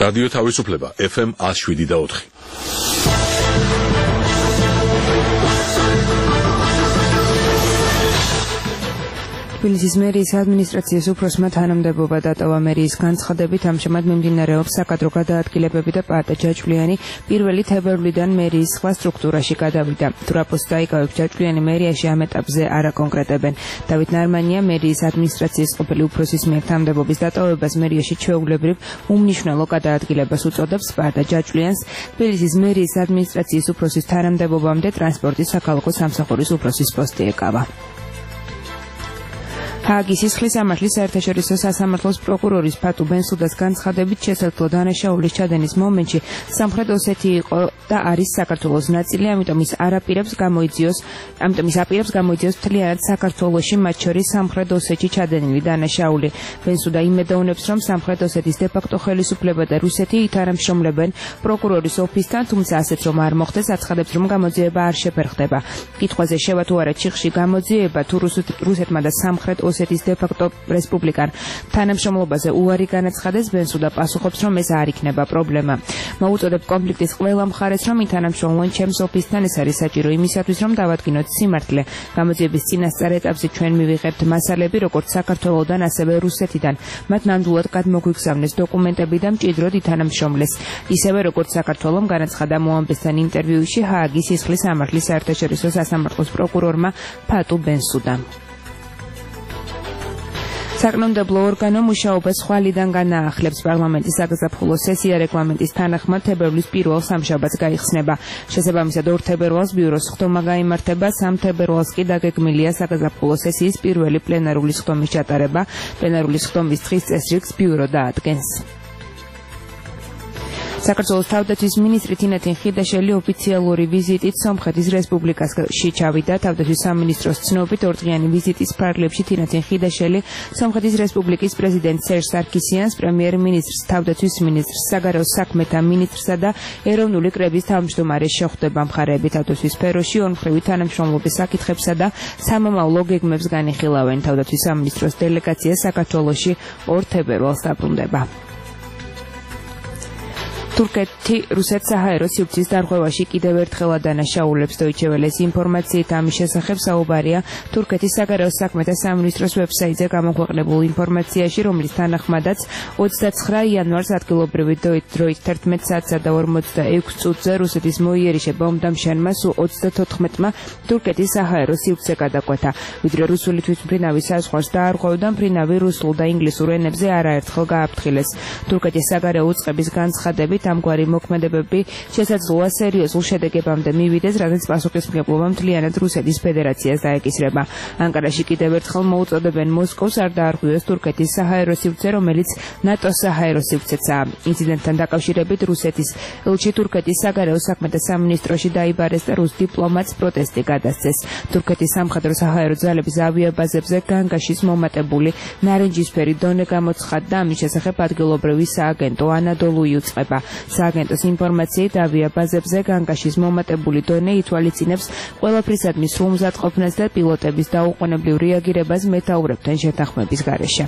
რადიო თავისუფლება FM 107.4. თბილისის მერიის ადმინისტრაციის უფროსმა თანამდებობა დატოვა. მერიის განცხადებით ამჟამად მიმდინარეობს საკადრო გადაადგილებები და პატა ჯაჭვლიანი პირველი თებერვლიდან მერიის სხვა სტრუქტურაში გადავიდა. თუ რა პოსტს დაიკავებს ჯაჭვლიანი მერიაში ამ ეტაპზე არ აკონკრეტებენ. დავით ნარმანია მერიის ადმინისტრაციის ყოფილი უფროსის მიერ თანამდებობის დატოვებას მერიაში ჩვეულებრივ უმნიშვნელო გადაადგილებას უწოდებს. პატა ჯაჭვლიანს თბილისის მერიის ადმინისტრაციის უფროსის თანამდებობამდე ტრანსპორტის საქალაქო სამსახურის უფროსის პოსტი ეკავა. ჰააგის სისხლის სამართლის საერთაშორისო სასამართლოს პროკურორის ფატუ ბენსუდას განცხადებით შესაძლო დანაშაულის ჩადენის მომენტში სამხრეთ ოსეთი იყო და არის საქართველოს ნაწილი, ამიტომ ის აპირებს გამოიძიოს მთლიანად საქართველოში, მათ შორის სამხრეთ ოსეთში ჩადენილი დანაშაული. ბენსუდა იმედოვნებს, რომ სამხრეთ ოსეთის დე-ფაქტო ხელისუფლება და რუსეთი ითანამშრომლებენ პროკურორის ოფისთან, თუმცა ასეც რომ არ მოხდეს, აცხადებს, რომ გამოძიება არ შეფერხდება. კითხვაზე შევა თუ არა ჩიხში გამოძიება თუ რუსეთმა და სამხრეთ ოსეთის დე-ფაქტო რესპუბლიკან თანამშრომლობაზე უარი განაცხადეს, ბენსუდა პასუხობს, რომ ეს არ იქნება პრობლემა. მოუწოდებ კონფლიქტის ყველა მხარეს, რომ ითანამშრომლონ ჩემს ოფისთან, ეს არის საჭირო იმისათვის, რომ დავადგინოთ სიმართლე. გამოძიების წინასწარ ეტაპზე ჩვენ მივიღებთ მასალები, როგორც საქართველოდან, ასევე რუსეთიდან. მათ ნამდვილად გადმოგვიგზავნეს დოკუმენტები და მჭიდროდ ითანამშრომლეს. ისევე როგორც საქართველომ განაცხადა მოამბესთან ინტერვიუში ჰააგის სისხლის სამართლის საერთაშორისო სასამართლოს პროკურორმა ფატუ ბენსუდამ. საკანონმდებლო ორგანო მუშაობას ხვალიდან განაახლებს. პარლამენტის საგაზაფხულო სესია რეგლამენტის თანახმად თებერვლის პირველ სამშაბათს გაიხსნება. შესაბამისად 2 თებერვალს ბიუროს ხდომა გაიმართება, 3 თებერვალს კი დაგეგმილია საგაზაფხულო სესიის პირველი პლენარული ხდომის ჩატარება. პლენარული ხდომის დღის წესრიგს ბიურო დაადგენს. საქართველოს თავდაცვის მინისტრი თინათინ ხიდაშელი ოფიციალური ვიზიტით სომხეთის რესპუბლიკაში ჩავიდა. თავდაცვის სამინისტროს ცნობით ორდღიანი ვიზიტის ფარგლებში თინათინ ხიდაშელი სომხეთის რესპუბლიკის პრეზიდენტ სერჟ სარქისიანს, პრემიერ-მინისტრს, თავდაცვის მინისტრს, საგარეო საქმეთა მინისტრსა და ეროვნული კრების თავმჯდომარეს შეხვდება. მხარეები თავდაცვის სფეროში ორმხრივი თანამშრომლობის საკითხებსა და სამომავლო გეგმებს განიხილავენ. თავდაცვის სამინისტროს დელეგაცია საქართველოში 2 თებერვალს დაბრუნდება. თურქეთი რუსეთ-საჰაერო სივრცის დარღვევაში კიდევ ერთხელ ადანაშაულებს. დოიჩე ველეს ინფორმაციით ამის შესახებ საუბარია თურქეთის საგარეო საქმეთა სამინისტროს ვებსაიტზე გამოქვეყნებულ ინფორმაციაში, რომლის თანახმადაც 29 იანვარს ადგილობრივი დროით 11 საათსა და 46 წუთზე რუსეთის მოიერიშე ბომბდამშენმა სულ 34-მა თურქეთის საჰაერო სივრცე გადაკვეთა. ვიდრე რუსული თვითმფრინავი საზღვარს დაარღვევდა, მფრინავი რუსულ და ინგლისურ ენებზე არაერთხელ გააფრთხილეს. თურქეთის საგარეო უწყების განცხადებით ამგვარი მოქმედებები შესაძლოა სერიოზულ შედეგებამდე მივიდეს, რადგან პასუხისმგებლობა მთლიანად რუსეთის ფედერაციას დაეკისრება. ანკარაში კიდევ ერთხელ მოუწოდებენ მოსკოვს არ დაარღვიოს თურქეთის საჰაერო სივრცე, რომელიც ნატოს საჰაერო სივრცეცაა. ინციდენტთან დაკავშირებით რუსეთის ელჩი თურქეთის საგარეო საქმეთა სამინისტროში დაიბარეს და რუს დიპლომატს პროტესტი გადასცეს. თურქეთის სამხედრო საჰაერო ძალების ავიაბაზებზე განგაშის მომატებული ნარინჯისფერი დონე გამოცხადდა. ამის შესახებ ადგილობრივი სააგენტო ანადოლუ იუწყება. სააგენტოს ინფორმაციით ავიაბაზებზე განგაშის მომატებული დონე ითვალისწინებს ყველაფრისადმი სრულ მზადყოფნას და პილოტების დაუყოვნებლივ რეაგირებას მეთაურებთან შეთანხმების გარეშე.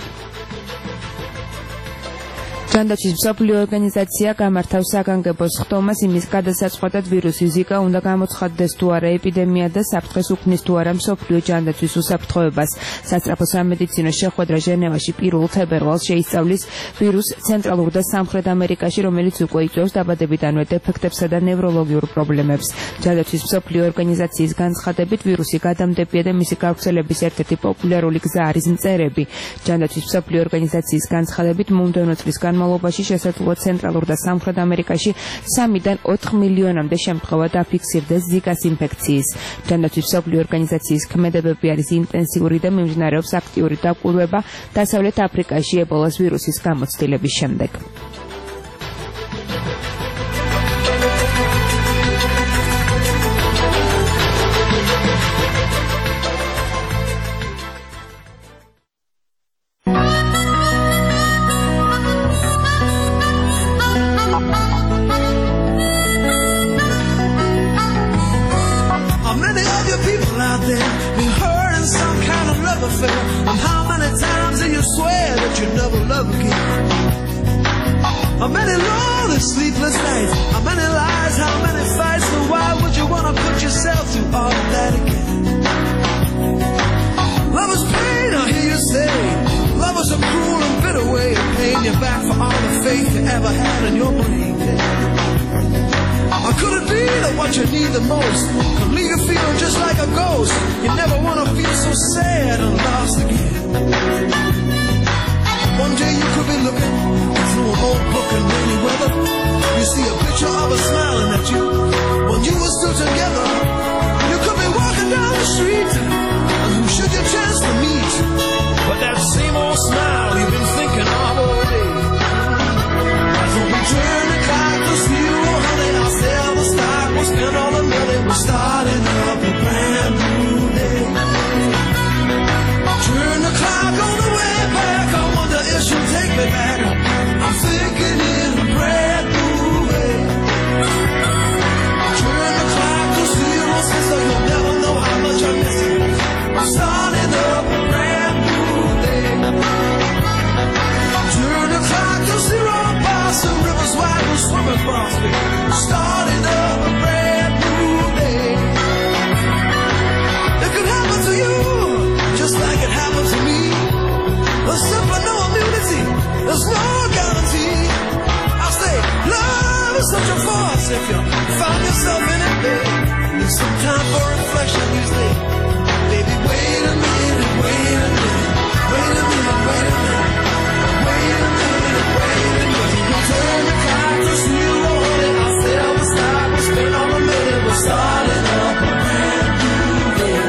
ჯანდაცვის მსოფლიო ორგანიზაცია გამართავს საგანგებოს ხდომას იმის გადასაწყვეტად ვირუსი ზიკა უნდა გამოცხადდეს თუ არა ეპიდემია და საფრთხეს უქმნის თუ არა მსოფლიო ჯანდაცვის უსაფრთხოებას. სასწრაფო სამედიცინო შეხვედრა ჟენევაში 1 თებერვალს შეისწავლის ვირუს ცენტრალურ და სამხრეთ ამერიკაში, რომელიც უკვე იწვევს დაბადებიდანვე დეფექტებსა და ნევროლოგიურ პრობლემებს. ჯანდაცვის მსოფლიო ორგანიზაციის განცხადებით ვირუსი გადამდებია და მისი გავრცელების ერთ-ერთი პოპულარული გზა არის მწერები. ჯანდაცვის მსოფლიო ორგანიზაციის განცხადებით მომდევნო წლის განმავლობაში შესაძლოა ცენტრალურ და სამხრეთ ამერიკაში 3-დან 4 მილიონამდე შემთხვევა დაფიქსირდეს ზიკას ინფექციის. ჯანდაცვის მსოფლიო ორგანიზაციის ქმედებები არის ინტენსიური და მიმდინარეობს აქტიური დაკვირვება დასავლეთ აფრიკაში ებოლას ვირუსის გამოცდილების შემდეგ. And how many times do you swear that you never love again? How many lonely, sleepless nights? How many lies? How many fights? So why would you want to put yourself through all of that again? Love is pain, I hear you say. Love is a cruel and bitter way of paying you back for all the faith you ever had in your brain. Or could it be that what you need the most could leave you feeling just like a ghost? You never want to feel so sad and lost again. One day you could be looking through an old book in rainy weather. You see a picture of her smiling at you when you were still together. You could be walking down the street, and who should you chance to meet but that same old smile you've been thinking of all day? So we turn the clock to zero, honey. I'll sell the stock, we'll spend all the money. We're starting up a brand new day. Turn the clock on the way back. I wonder if she'll take me back. I'm thinking in a brand new way. Turn the clock to zero, sister. You'll never know how much I miss you. I'm starting up a brand new day. Turn the clock to zero, past the rivers wide, we'll swim across me. Starting up a brand new day. It could happen to you, just like it happened to me. There's simply no immunity, there's no guarantee. I say, love is such a force. If you find yourself in it, babe, need some time for reflection, you say, baby, wait a minute, wait a minute, wait a minute, wait a minute, wait a minute, wait a minute. We turn the clock to zero, honey. I'll sell the stock, we'll spend all the money. We're starting up a brand new day.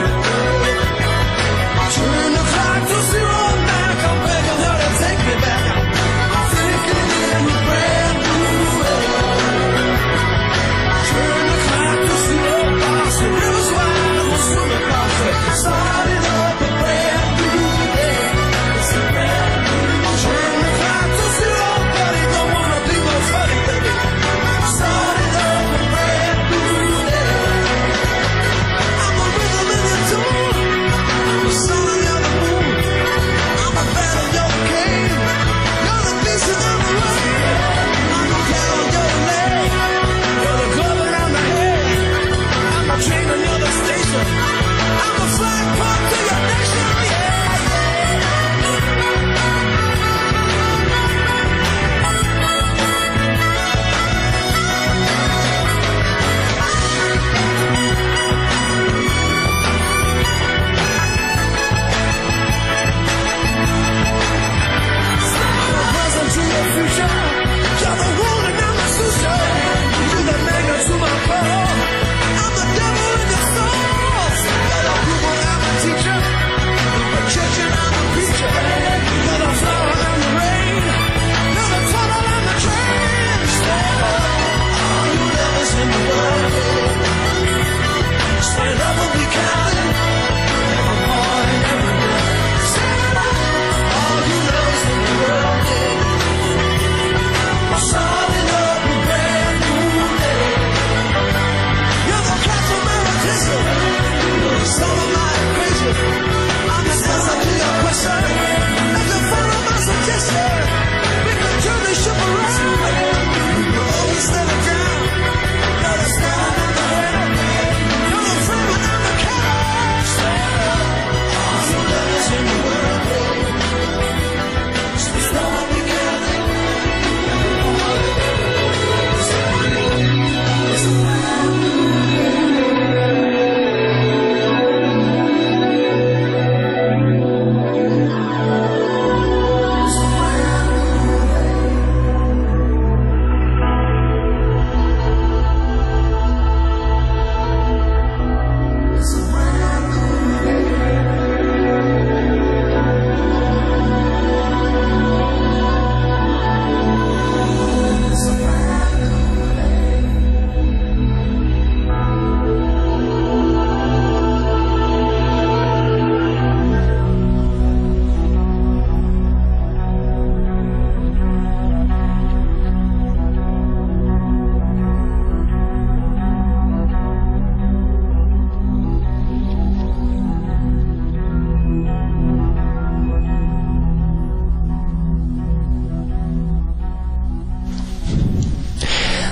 Turn the clock to zero back. I'm begging her to take me back. I'm thinking in a brand new way. Turn the clock to zero, boss. The river's wide, we'll swim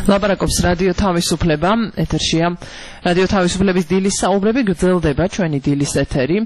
ლაპარაკობს რადიო თავისუფლება, ეთერშია რადიო თავისუფლების დილის საუბრები, გრძელდება ჩვენი დილის ეთერი.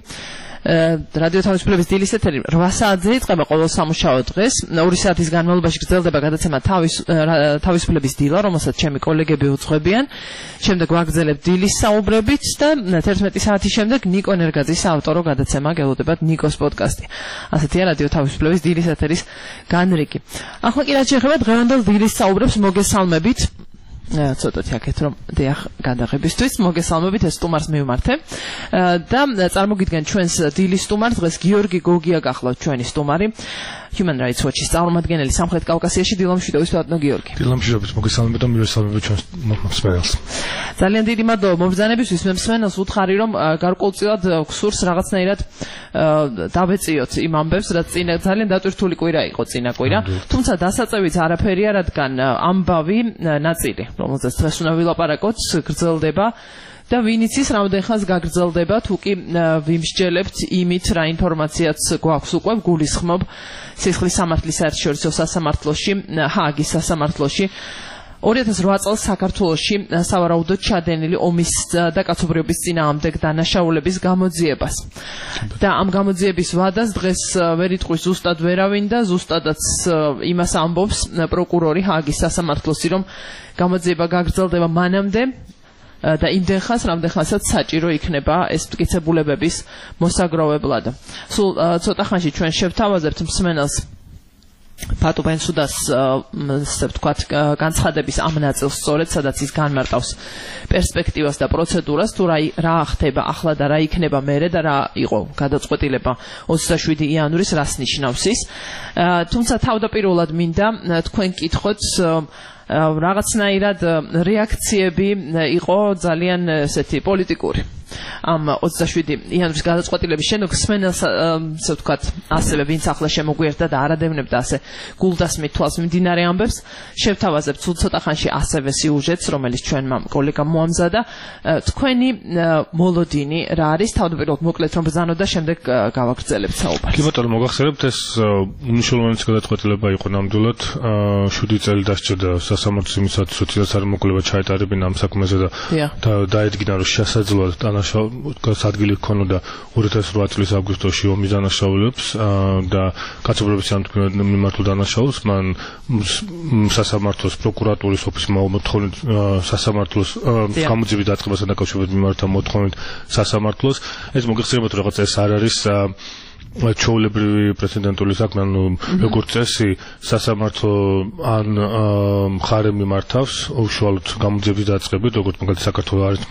რადიო თავისუფლების დილის ეთერი 8 საათზე იწყება ყოველ სამუშაო დღეს. 2 საათის განმავლობაში გრძელდება გადაცემა თავისუფლების დილა, რომელსაც ჩემი კოლეგები უძღვებიან. შემდეგ ვაგრძელებთ დილის საუბრებით და 11 საათის შემდეგ ნიკო ნერგაძის ავტორო გადაცემა გელოდებათ ნიკოს პოდკასტი. ასეთია რადიო თავისუფლების დილის ეთერის განრიგი. ახლა კი რაც შეეხება დღევანდელ დილის საუბრებს მოგესალმებით. ცოტათი აქეთ რომ დიახ გადაღებისთვის მოგესალმებით ეს სტუმარს მივმართე და წარმოგიდგენ ჩვენს დილის სტუმარს დღეს გიორგი გოგია გახლავთ ჩვენი სტუმარი Human Rights Watch-ის წარმომადგენელი სამხრეთ კავკასიაში დილამშვიდობის ბატონო გიორგი. დილამშვიდობის მოგესალმებით და მივესალმებით ჩვენს მსმენელს. ძალიან დიდი მადლობა მომბრძანებისთვის მსმენელს უთხარი რომ გარკვეულწილად გსურს რაღაცნაირად დავეწიოთ იმ ამბებს რაც წინა ძალიან დატვირთული კვირა იყო წინა კვირა თუმცა დასაწევიც არაფერია რადგან ამბავი ნაწილი რომელზეც დღეს უნდა ვილაპარაკოთ გრძელდება და ვინ იცის რამდენ ხანს გაგრძელდება თუ კი ვიმსჯელებთ იმით რა ინფორმაციაც გვაქვს უკვე გულისხმობ სისხლის სამართლის საერთაშორისო სასამართლოში ჰააგის სასამართლოში 2008 წელს საქართველოში სავარაუდოდ ჩადენილი ომის და კაცობრიობის წინააღმდეგ დანაშაულების გამოძიებას. და ამ გამოძიების ვადას დღეს ვერ იტყვის ზუსტად ვერავინ და ზუსტადაც იმას ამბობს პროკურორი ჰააგის სასამართლოში, რომ გამოძიება გაგრძელდება მანამდე და იმდენ ხანს, რამდენ ხანსაც საჭირო იქნება ეს მტკიცებულებების მოსაგროვებლად. სულ ცოტა ხანში ჩვენ შევთავაზებთ მსმენელს Patu Bensudას ასე ვთქვათ განცხადების ამ ნაწილს სწორედ სადაც ის განმარტავს პერსპექტივას და პროცედურას თუ რა ხდება ახლა და რა იქნება მერე და რა იყო გადაწყვეტილება 27 იანვრის რას ნიშნავს ის თუმცა თავდაპირველად მინდა თქვენ კითხოთ რაღაცნაირად რეაქციები იყო ძალიან ესეთი პოლიტიკური ამ 27 იანვრის გადაწყვეტილების შემდეგ სმენელს ასე ვთქვათ ასევე ვინც ახლა შემოგვიერთა და არადევნებდა ასე გულდასმით თვალს მიმდინარე ამბებს შევთავაზებთ სულ ცოტა ხანში ასევე სიუჟეტს რომელიც ჩვენმა კოლეგამ მოამზადა თქვენი მოლოდინი რა არის თავდაპირველად მოკლედ რომ ბრძანოთ და შემდეგ გავაგრძელებთ საუბარს კი ბატონო მოგახსენებთ ეს უნიშნულოვანესი გადაწყვეტილება იყო ნამდვილად 7 წელი დასჭირდა სასამართლოს იმისაც სოციალურ სამოკლება ჩაეტარებინა ამ საქმეზე და დაედგინა რომ შესაძლოა ადგილი ჰქონოდა 2008 წლის აგვისტოში ომის დანაშაულებს და კაცობრიობის სამართლის მიმართულ დანაშაულს მან სასამართლოს პროკურატურის ოფისმა მოთხოვნით სასამართლოს გამოძიების დაწყებასთან დაკავშირებით მიმართა მოთხოვნით სასამართლოს ეს მოგეხსენებათ რაღაც ეს არ არის ჩვეულებრივი პრეცედენტული საქმე ანუ როგორც წესი სასამართლო ან მხარე მიმართავს უშუალოდ გამოძიების დაწყებით როგორც მაგალითად საქართველოს არის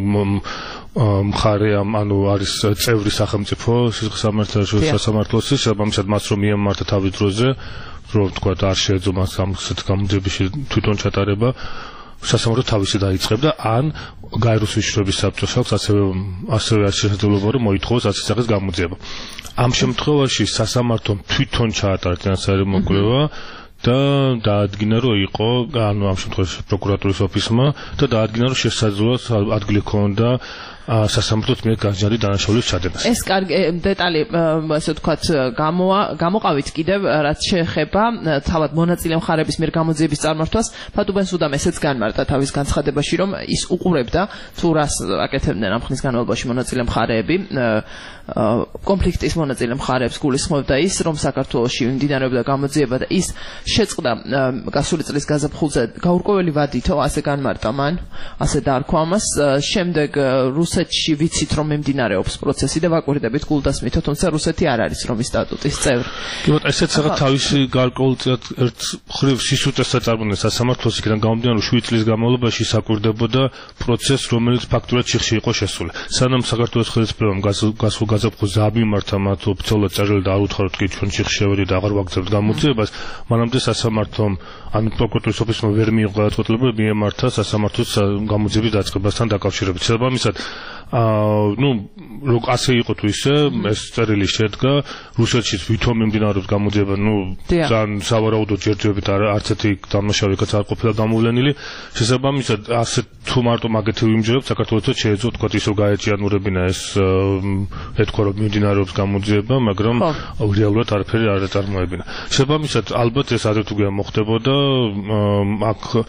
მხარე ანუ არის წევრი სახელმწიფო სასამართლოსი შესაბამისად მას რომ მიემართა თავის დროზე რომ თქვა არ შეეძლო მას ამ გამოძიებაში თვითონ ჩატარება სასამართლო თავისი დაიწყებდა ან გაეროს ვიშრობის საბჭოს აქვს ასევე შესაძლებლობა რომ მოითხოვოს ასეთი სახის გამოძიება ამ შემთხვევაში სასამართლომ თვითონ ჩაატარა წინასწარი მოკვლევა და დაადგინა რომ იყო ანუ ამ შემთხვევაში პროკურატურის ოფისმა და დაადგინა რომ შესაძლოა ადგილი ჰქონდა სასამართლოს მიერ გაზრდილი დანაშაულის ჩადენას. ეს კარგი დეტალი ასე ვთქვათ გამოყავით კიდევ რაც შეეხება თავად მონაწილე მხარების მიერ გამოძიების წარმართვას Patu Bensudამ ესეც განმარტა თავის განცხადებაში რომ ის უყურებდა თუ რას აკეთებდნენ ამ ხნის განმავლობაში მონაწილე მხარეები კონფლიქტის მონაწილე მხარეებს გულისხმობდა ის რომ საქართველოში მიმდინარეობდა გამოძიება და ის შეწყდა გასული წლის გაზაფხულზე გაურკვეველი ვადითო ასე განმარტა მან ასე დაარქვა ამას შემდეგ რუსეთში ვიცით რომ მიმდინარეობს პროცესი და ვაკვირდებით გულდასმითო თუმცა რუსეთი არ არის რომის სტატუტის წევრი. კი ბატონო ესეც რაღაც თავისი გარკვეულწილად ერთ მხრივ სისუსტეს აწარმოებს სასამართლოს იქიდან გამომდინარე რომ 7 წლის განმავლობაში საკვირდებოდა პროცესს რომელიც ფაქტურად ჩიხში იყო შესული. სანამ საქართველოს ხელისუფლებამ გასულ გაზაფხულზე ამიმართა მათ ოფიციალურად წერილი და არ უთხაროთ კი ჩვენ ჩიხში შევედი და აღარ ვაგრძელებთ გამოძიებას მანამდე სასამართლომ ან პროკურატურის ოფისმა ვერ მიიღო გადაწყვეტილება მიემართა სასამართლოს გამოძიების დაწყებასთან დაკავშირებით. შესაბამისად ну ასე იყო თუ ისე ეს წერილი შედგა რუსეთში თვითონ მიმდინარეობს გამოძიება ну ძალიან სავარაუდო ჯერჯერობით არც ერთი დამნაშავე კაც არ ყოფილა გამოვლენილი შესაბამისად ასე თუ მარტო მაგეთი ვიმჯერებთ საქართველოსაც შეეძლო თქვა ისო გაეჭიანურებინა ეს ეთქვა რომ მიმდინარეობს გამოძიება მაგრამ რეალურად არაფერი არ აწარმოებინა შესაბამისად ალბათ ეს ადრე თუ მოხდებოდა აქ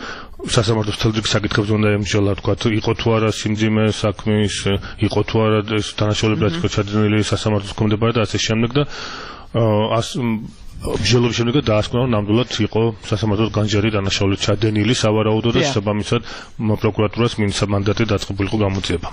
სასამართლოს თელდრიგ საკითხებს უნდა ემსჯელა, თქვა, იყო თუ არა სიმძიმე საქმის, იყო თუ არა ეს დანაშაულები რაც იყო ჩადენილი სასამართლოს კომდებარა და ასე შემდეგ და მსჯელობის შემდეგ დაასკვნა, რომ ნამდვილად იყო სასამართლოს განჯერი დანაშაული ჩადენილი სავარაუდო და შესაბამისად პროკურატურას მინიცა მანდატი დაწყებულიყო გამოძიება.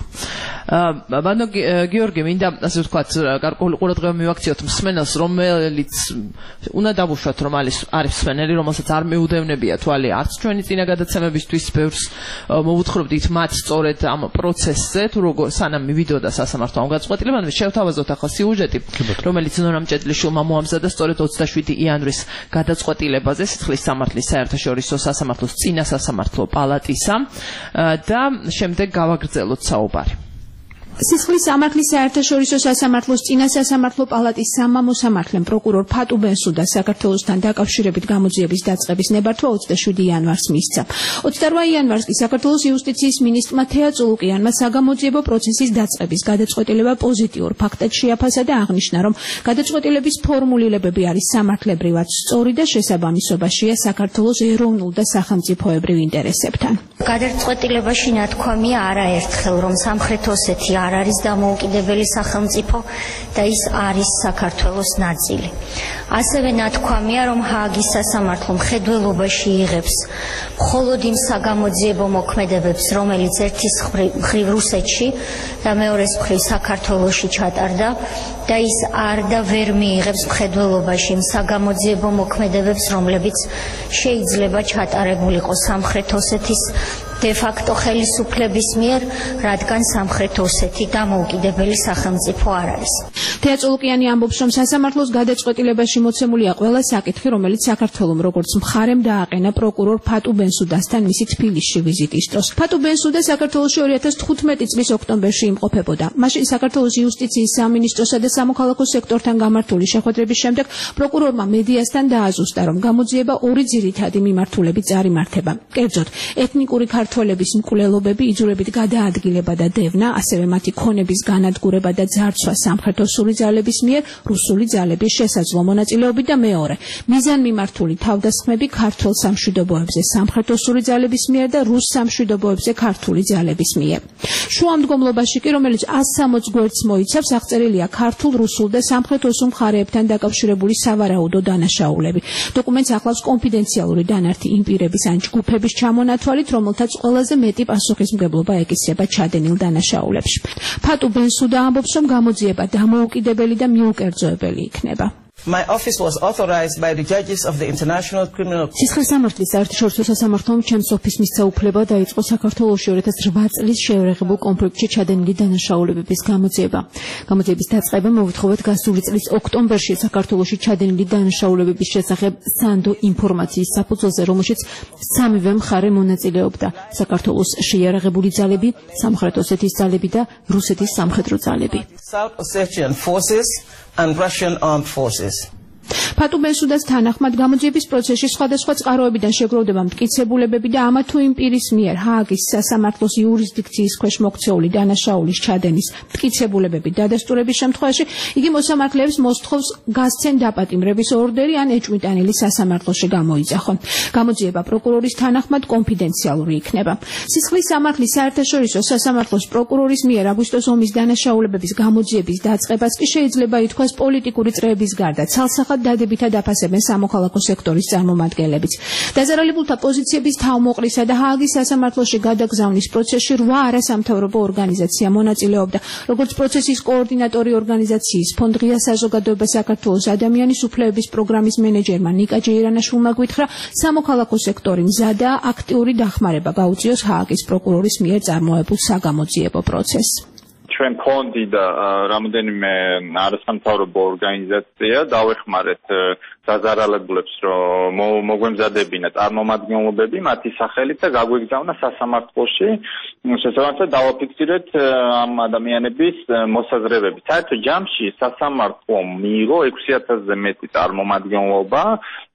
ბანო გიორგი, მინდა ასე ვთქვათ, გარკვეული ყურადღება მივაქციოთ მსმენელს, რომელიც უნდა დავუშვათ, რომ არის მსმენელი, რომელსაც არ მეუდევნებია თვალი არც ჩვენი წინა გადაცემებისთვის, ბევრს მოვუთხრობდით მათ სწორედ ამ პროცესზე, თუ როგორ სანამ მივიდოდა სასამართლო ამ გადაწყვეტილებამდე, შევთავაზოთ ახლა სიუჟეტი, რომელიც ნორამ ჭედლიშვილმა მოამზადა სწორედ 27 იანვრის გადაწყვეტილებაზე სიცხლის სამართლის საერთაშორისო სასამართლოს წინა სასამართლო პალატისა და შემდეგ გავაგრძელოთ საუბარი. სისხლის სამართლის საერთაშორისო სასამართლოს წინა სასამართლო პალატის სამმამოსამართლემ პროკურორ ფატუ ბენსუდას საქართველოსთან დაკავშირებით გამოძიების დაწყების ნებართვა 27 იანვარს მისცა. 28 იანვარს კი საქართველოს იუსტიციის მინისტრმა თეა წულუკიანმა საგამოძიებო პროცესის დაწყების გადაწყვეტილება პოზიტიურ ფაქტად შეაფასა და აღნიშნა, რომ გადაწყვეტილების ფორმულირებები არის სამართლებრივად სწორი და შესაბამისობაშია საქართველოს ეროვნულ და სახელმწიფოებრივ ინტერესებთან. გადაწყვეტილებაში ნათქვამია არაერთხელ, რომ სამხრეთ ოსეთი არ არის დამოუკიდებელი სახელმწიფო და ის არის საქართველოს ნაწილი. ასევე ნათქვამია, რომ ჰააგის სასამართლო მხედველობაში იღებს მხოლოდ იმ საგამოძიებო მოქმედებებს, რომელიც ერთის მხრივ რუსეთში და მეორეს მხრივ საქართველოში ჩატარდა და ის არ და ვერ მიიღებს მხედველობაში იმ საგამოძიებო მოქმედებებს, რომლებიც შეიძლება ჩატარებულიყო სამხრეთ ოსეთის de-facto ხელისუფლების მიერ, რადგან სამხრეთ ოსეთი დამოუკიდებელი სახელმწიფო არ არის. თეა წულუკიანი ამბობს, რომ სასამართლოს გადაწყვეტილებაში მოცემულია ყველა საკითხი, რომელიც საქართველოს როგორც მხარემ დააყენა პროკურორ ფატუ ბენსუდასთან მისი თბილისში ვიზიტის დროს. ფატუ ბენსუდა საქართველოში 2015 წლის ოქტომბერში იმყოფებოდა. მაშინ საქართველოს იუსტიციის სამინისტროსა და სამოქალაქო სექტორთან გამართული შეხვედრების შემდეგ პროკურორმა მედიასთან დააზუსტა, რომ გამოძიება ორი ძირითადი მიმართულებით წარიმართება. კერძოდ, ეთნიკური ქართველების მკვლელობები, იძულებით გადაადგილება და დევნა, ასევე მათი ქონების განადგურება და ძარცვა სამხრეთოსური ძალების მიერ რუსული ძალების შესაძლო მონაწილეობით და მეორე, მიზანმიმართული თავდასხმები ქართულ სამშვიდობოებზე სამხრეთოსური ძალების მიერ და რუს სამშვიდობოებზე ქართული ძალების მიერ. შუამდგომლობაში კი, რომელიც 160 გვერდს მოიცავს, აღწერილია ქართულ, რუსულ და სამხრეთოსურ მხარეებთან დაკავშირებული სავარაუდო დანაშაულები. დოკუმენტს ახლავს კონფიდენციალური დანართი იმ პირების ან ჯგუფების ჩამონათვალით, რომელთაც ყველაზე მეტი პასუხისმგებლობა ეკისრება ჩადენილ დანაშაულებში. ფატუ ბენსუდა ამბობს, რომ გამოძიება დამოუკიდებელი და მიუკერძოებელი იქნება. My office was authorized by the judges of the International Criminal Court. სისხლის სამართლის საერთაშორისო სასამართლომ ჩემს ოფისს მისცა უფლება დაიწყო საქართველოში 2008 წლის შეერაღებულ კონფლიქტში ჩადენილი დანაშაულებების გამოძიება. გამოძიების დაწყება მოვითხოვეთ გასული წლის ოქტომბერში საქართველოში ჩადენილი დანაშაულებების შესახებ სანდო ინფორმაციის საფუძველზე, რომელშიც სამივე მხარე მონაწილეობდა: საქართველოს შეიარაღებული ძალები, სამხრეთ ოსეთის ძალები და რუსეთის სამხედრო ძალები. South Ossetian forces and Russian armed forces. ფატუ ბენსუდას თანახმად გამოძიების პროცესში სხვადასხვა წყაროებიდან შეგროვდება მტკიცებულებები და ამა თუ იმ პირის მიერ ჰააგის სასამართლოს იურისდიქციის ქვეშ მოქცეული დანაშაულის ჩადენის მტკიცებულებები დადასტურების შემთხვევაში იგი მოსამართლეებს მოსთხოვს გასცენ დაპატიმრების ორდერი ან ეჭვმიტანილი სასამართლოში გამოიძახონ. გამოძიება პროკურორის თანახმად კონფიდენციალური იქნება. სისხლის სამართლის საერთაშორისო სასამართლოს პროკურორის მიერ აგვისტოს ომის დანაშაულებების გამოძიების დაწყებას კი შეიძლება ითქვას პოლიტიკური წრეების გარდა ცალსახად დადებითად აფასებენ სამოქალაქო სექტორის წარმომადგენლებიც. დაზარალებულთა პოზიციების თავმოყრისა და ჰააგის სასამართლოში გადაგზავნის პროცესში 8 არასამთავრობო ორგანიზაცია მონაწილეობდა, როგორც პროცესის კოორდინატორი ორგანიზაციის ფონდ ღია საზოგადოება საქართველოს ადამიანის უფლებების პროგრამის მენეჯერმა ნიკა ჯეირანაშვილმა გვითხრა, სამოქალაქო სექტორი მზადაა აქტიური დახმარება გაუწიოს ჰააგის პროკურორის მიერ წარმოებულ საგამოძიებო პროცესს. ჩვენ ფონდი და რამოდენიმე არასამთავრობო ორგანიზაცია დავეხმარეთ დაზარალებულებს, რომ მოგვემზადებინა წარმომადგენლობები მათი სახელით და გაგვიგზავნა სასამართლოში. შესაბამისად დავაფიქსირეთ ამ ადამიანების მოსაზრებები. საერთო ჯამში სასამართლომ მიიღო 6000-ზე მეტი წარმომადგენლობა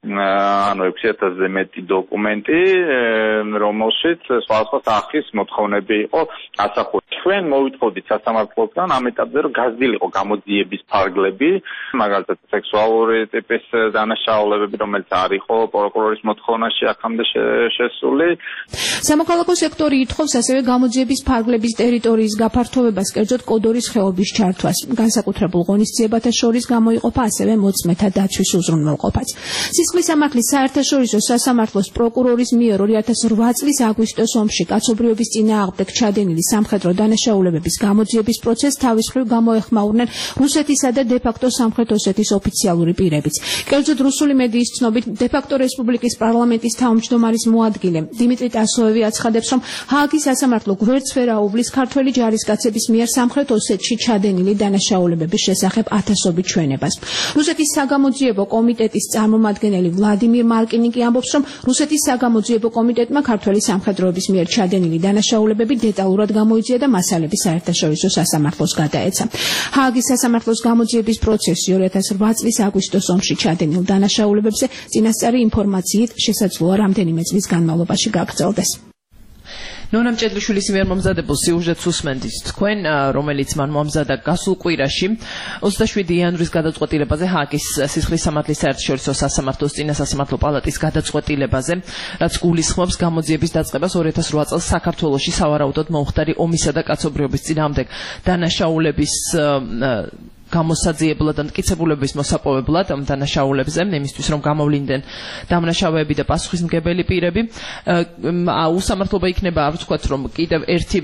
ანუ 6000-ზე მეტი დოკუმენტი, რომელშიც სხვადასხვა სახის მოთხოვნები იყო ასახული. ჩვენ მოვიტყოდით სასამართლოსგან ამ ეტაპზე, რომ გაზრდილიყო გამოძიების ფარგლები, მაგალითად სექსუალური ტიპის დანაშაულებები, რომელიც არ იყო პროკურორის მოთხოვნაში აქამდე შესული. სამოქალაქო სექტორი ითხოვს ასევე გამოძიების ფარგლების ტერიტორიის გაფართოვებას, კერძოდ კოდორის ხეობის ჩართვას. განსაკუთრებულ ღონისძიებათა შორის გამოიყოფა ასევე მოწმეთა დაცვის უზრუნველყოფაც. სისხლის სამართლის საერთაშორისო სასამართლოს პროკურორის მიერ 2008 წლის აგვისტოს ომში კაცობრიობის წინააღმდეგ ჩადენილი სამხედრო დანაშაულებების გამოძიების პროცესს თავის მხრივ გამოეხმაურნენ რუსეთისა და დე-ფაქტო სამხრეთ ოსეთის ოფიციალური პირებიც. კერძოდ რუსული მედიის ცნობით დე-ფაქტო რესპუბლიკის პარლამენტის თავმჯდომარის მოადგილე დიმიტრი ტასოევი აცხადებს, რომ ჰააგის სასამართლო გვერდს ვერ აუვლის ქართველი ჯარისკაცების მიერ სამხრეთ ოსეთში ჩადენილი დანაშაულებების შესახებ ათასობით ჩვენებას. რუსეთის საგამოძიებო კომიტეტის წარმომადგენელი ვლადიმირ მარკინიკი ამბობს, რომ რუსეთის საგამოძიებო კომიტეტმა ქართველი სამხედროების მიერ ჩადენილი დანაშაულებები დეტალურად გამოიძია და მასალები საერთაშორისო სასამართლოს გადაეცა. ჰააგის სასამართლოს გამოძიების პროცესი 2008 წლის აგვისტოს ომში ჩადენილ დანაშაულებებზე წინასწარი ინფორმაციით შესაძლოა რამდენიმე წლის განმავლობაში გაგრძელდეს. ნონამ ჭედლიშვილის მიერ მომზადებულ სიუჟეტს უსმენთ თქვენ, რომელიც მან მომზადა გასულ კვირაში 27 იანვრის გადაწყვეტილებაზე ჰააგის სისხლის სამართლის საერთაშორისო სასამართლოს წინასასამართლო პალატის გადაწყვეტილებაზე, რაც გულისხმობს გამოძიების დაწყებას 2008 წელს საქართველოში სავარაუდოდ მომხდარი ომისა და კაცობრიობის წინააღმდეგ დანაშაულების გამოსაძიებლად და მტკიცებულების მოსაპოვებლად ამ დანაშაულებზე, იმისთვის რომ გამოვლინდნენ დამნაშავეები და პასუხისმგებელი პირები. უსამართლობა იქნება, არ ვთქვათ, რომ კიდევ ერთი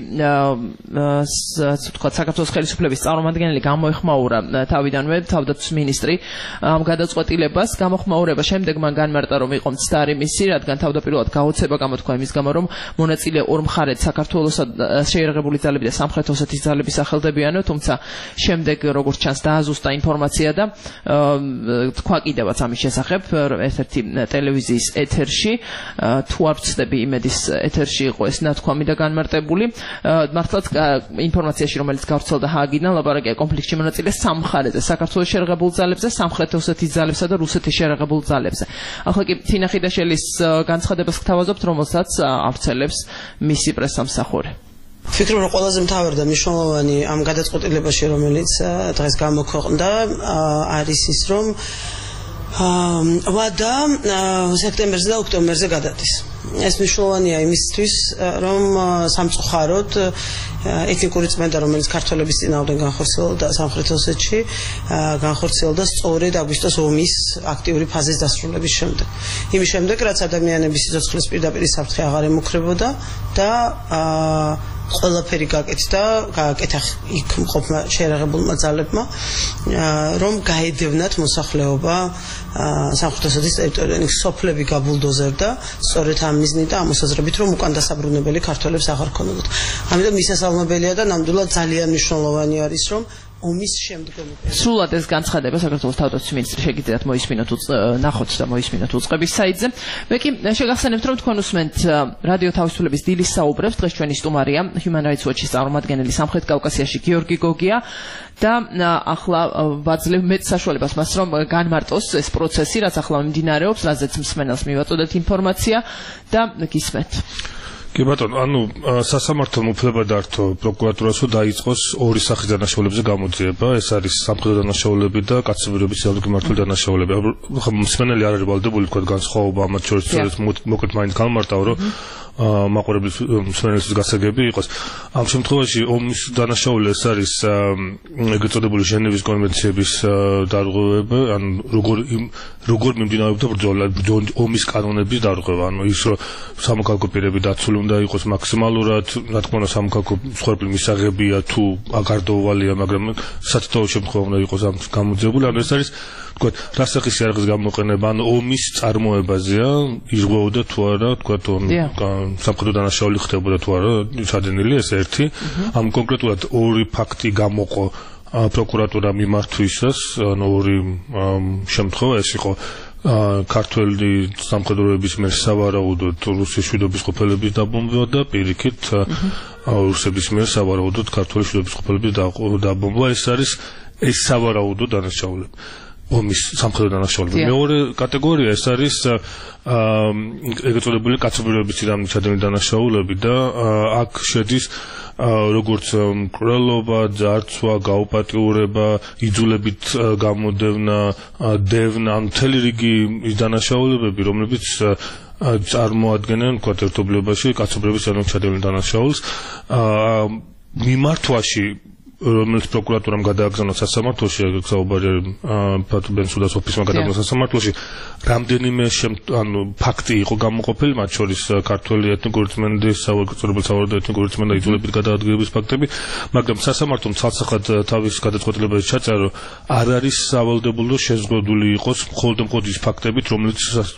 ვთქვათ, საქართველოს ხელისუფლების წარმომადგენელი გამოეხმაურა თავიდანვე თავდაცვის მინისტრი ამ გადაწყვეტილებას. გამოხმაურება შემდეგ მან განმარტა, რომ იყო მცდარი მისი, რადგან თავდაპირველად გაოცება გამოთქვა იმის გამო, რომ მონაწილე ორ მხარედ საქართველოსა შეიარაღებული ძალები და სამხრეთ ოსეთის ძალები სახელდებიანო, თუმცა შემდეგ როგორც ჩანს დააზუსტა ინფორმაცია და თქვა კიდევაც ამის შესახებ ერთ-ერთი ტელევიზიის ეთერში, თუ არ ვცდები იმედის ეთერში იყო ეს ნათქვამი და განმარტებული. მართლაც ინფორმაციაში, რომელიც გავრცელდა ჰააგიდან, ლაპარაკია კონფლიქტში მონაწილე სამ მხარეზე, საქართველოს შეიარაღებულ ძალებზე, სამხრეთ ოსეთის ძალებსა და რუსეთის შეიარაღებულ ძალებზე. ახლა კი თინა ხიდაშელის განცხადებას გთავაზობთ, რომელსაც ავრცელებს მისი პრესსამსახური. ვფიქრობ, რომ ყველაზე მთავარი და მნიშვნელოვანი ამ გადაწყვეტილებაში, რომელიც დღეს გამოქვეყნდა, არის ის, რომ ვადა სექტემბერზე და ოქტომბერზე გადადის. ეს მნიშვნელოვანია იმისთვის, რომ სამწუხაროდ ეთნიკური წმენდა, რომელიც ქართველების წინააღმდეგ განხორციელდა სამხრეთ ოსეთში, განხორციელდა სწორედ აგვისტოს ომის აქტიური ფაზის დასრულების შემდეგ. იმის შემდეგ, რაც ადამიანების სიცოცხლის პირდაპირ საფრთხე აღარ ემუქრებოდა და ყველაფერი გაკეთდა, გააკეთა იქ მყოფმა შეიარაღებულმა ძალებმა, რომ გაედევნათ მოსახლეობა სამხრეთ ოსეთის ტერიტორიაზე. სოფლები გაბულდოზერდა, სწორედ ამ მიზნით და ამ მოსაზრებით, რომ უკან დასაბრუნებელი ქართველებს აღარ ქონოდათ. ამიტომ მისასალმებელია და ნამდვილად ძალიან მნიშვნელოვანი არის, რომ ომის შემდგომ სრულად ეს განცხადება საქართველოს თავდაცვის მინისტრი შეგიძლიათ მოისმინოთ ნახოთ და მოისმინოთ უწყების საიტზე. მე კი შეგახსენებთ, რომ თქვენ უსმენთ რადიო თავისუფლების დილის საუბრებს. დღეს ჩვენი სტუმარია Human Rights Watch-ის წარმომადგენელი სამხრეთ კავკასიაში გიორგი გოგია და ახლა ვაძლევ მეც საშუალებას მას, რომ განმარტოს ეს პროცესი, რაც ახლა მიმდინარეობს, რაზეც მსმენელს მივაწოდეთ ინფორმაცია და გისმენთ. კი ბატონო, ანუ სასამართლომ უფლება დართო პროკურატურას, რომ დაიწყოს ორი სახის დანაშაულებზე გამოძიება. ეს არის სამხედრო დანაშაულები და კაცობრიობის ძალებით მიმართული დანაშაულები. მსმენელი არ არის ვალდებული თქვა განსხვავება ამათ შორის, მოკლედ მაინც გამარტავ, რომ მაყურებლის მსმენელისთვის გასაგები იყოს. ამ შემთხვევაში ომის დანაშაული ეს არის ეგრეთ წოდებული ჟენევის კონვენციების დარღვევა, ან როგორ მიმდინარეობდა ბრძოლა, ომის კანონების დარღვევა. ანუ ის, რომ სამოქალაქო პირები დაცული უნდა იყოს მაქსიმალურად, რა თქმა უნდა, სამოქალაქო მსხვერპლი მისაღებია თუ აგარდოვალია, მაგრამ სათითაო შემთხვევა უნდა იყოს ამ გამოძიებული. ანუ ეს არის თქვათ, რა სახის იარაღის გამოყენება, ანუ ომის წარმოებაზეა, ირღვეოდა თუ არა, თქვათ, სამხედრო დანაშაული ხდებოდა თუ არა, ჩადენილი ეს ერთი. ამ კონკრეტულად ორი ფაქტი გამოყო პროკურატურამ მიმართვისას, ანუ ორი შემთხვევა ეს იყო ქართველი სამხედროების მიერ სავარაუდოდ რუსეთის მშვიდობის ყოფილების დაბომბვა და პირიქით რუსების მიერ სავარაუდოდ ქართველი მშვიდობის ყოფილების დაბომბვა. ეს არის ეს სავარაუდო დანაშაულები. ომის სამხედრო დანაშაულება. მეორე კატეგორია ეს არის ეგრეთ წოდებული კაცობრიობის წინააღმდეგ დანაშაულები და აქ შედის როგორც მკვლელობა, ძარცვა, გაუპატიურება, იძულებით გამოდევნა, დევნა, მთელი რიგი ის დანაშაულებები, რომლებიც წარმოადგენენ თქვათ ერთობლიობაში კაცობრიობის წინააღმდეგ დანაშაულს მიმართვაში რომელიც პროკურატურამ გადააგზავნა სასამართლოში, საუბარია ფატუ ბენსუდას ოფისმა გადააგზავნა სასამართლოში, რამდენიმე ფაქტი იყო გამოყოფილი, მათ შორის ქართველი ეთნიკური რწმენდის, სავარაუდო ეთნიკური რწმენდა იძულებით გადაადგილების ფაქტები, მაგრამ სასამართლომ ცალსახად თავის გადაწყვეტილებაში ჩაწერა, რომ არ არის სავალდებულო შეზღუდული იყოს მხოლოდ ის ფაქტებით, რომელიც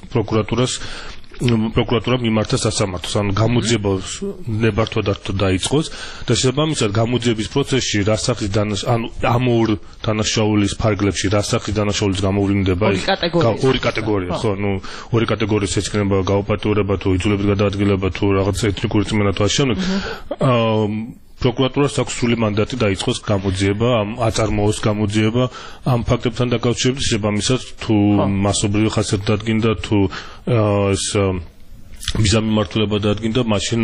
პროკურატურა მიმართა სასამართლოს, ან გამოძიება ნებართვად დაიწყოს და შესაბამისად გამოძიების პროცესში რა სახის ამ ორ დანაშაულის ფარგლებში რა სახის დანაშაულის გამოვლინდება ორი კატეგორია, ხო, ორი კატეგორიის ეჩქნება გაუპატიურება თუ იძულებით გადაადგილება თუ რაღაც ეთნიკური რწმენა თუ ასე შემდეგ. პროკურატურას აქვს სრული მანდატი დაიწყოს გამოძიება, აწარმოოს გამოძიება ამ ფაქტებთან დაკავშირებით, შესაბამისად თუ მასობრივი ხასიათი დადგინდა თუ ეს მიზანი მმართველობა დადგინდა, მაშინ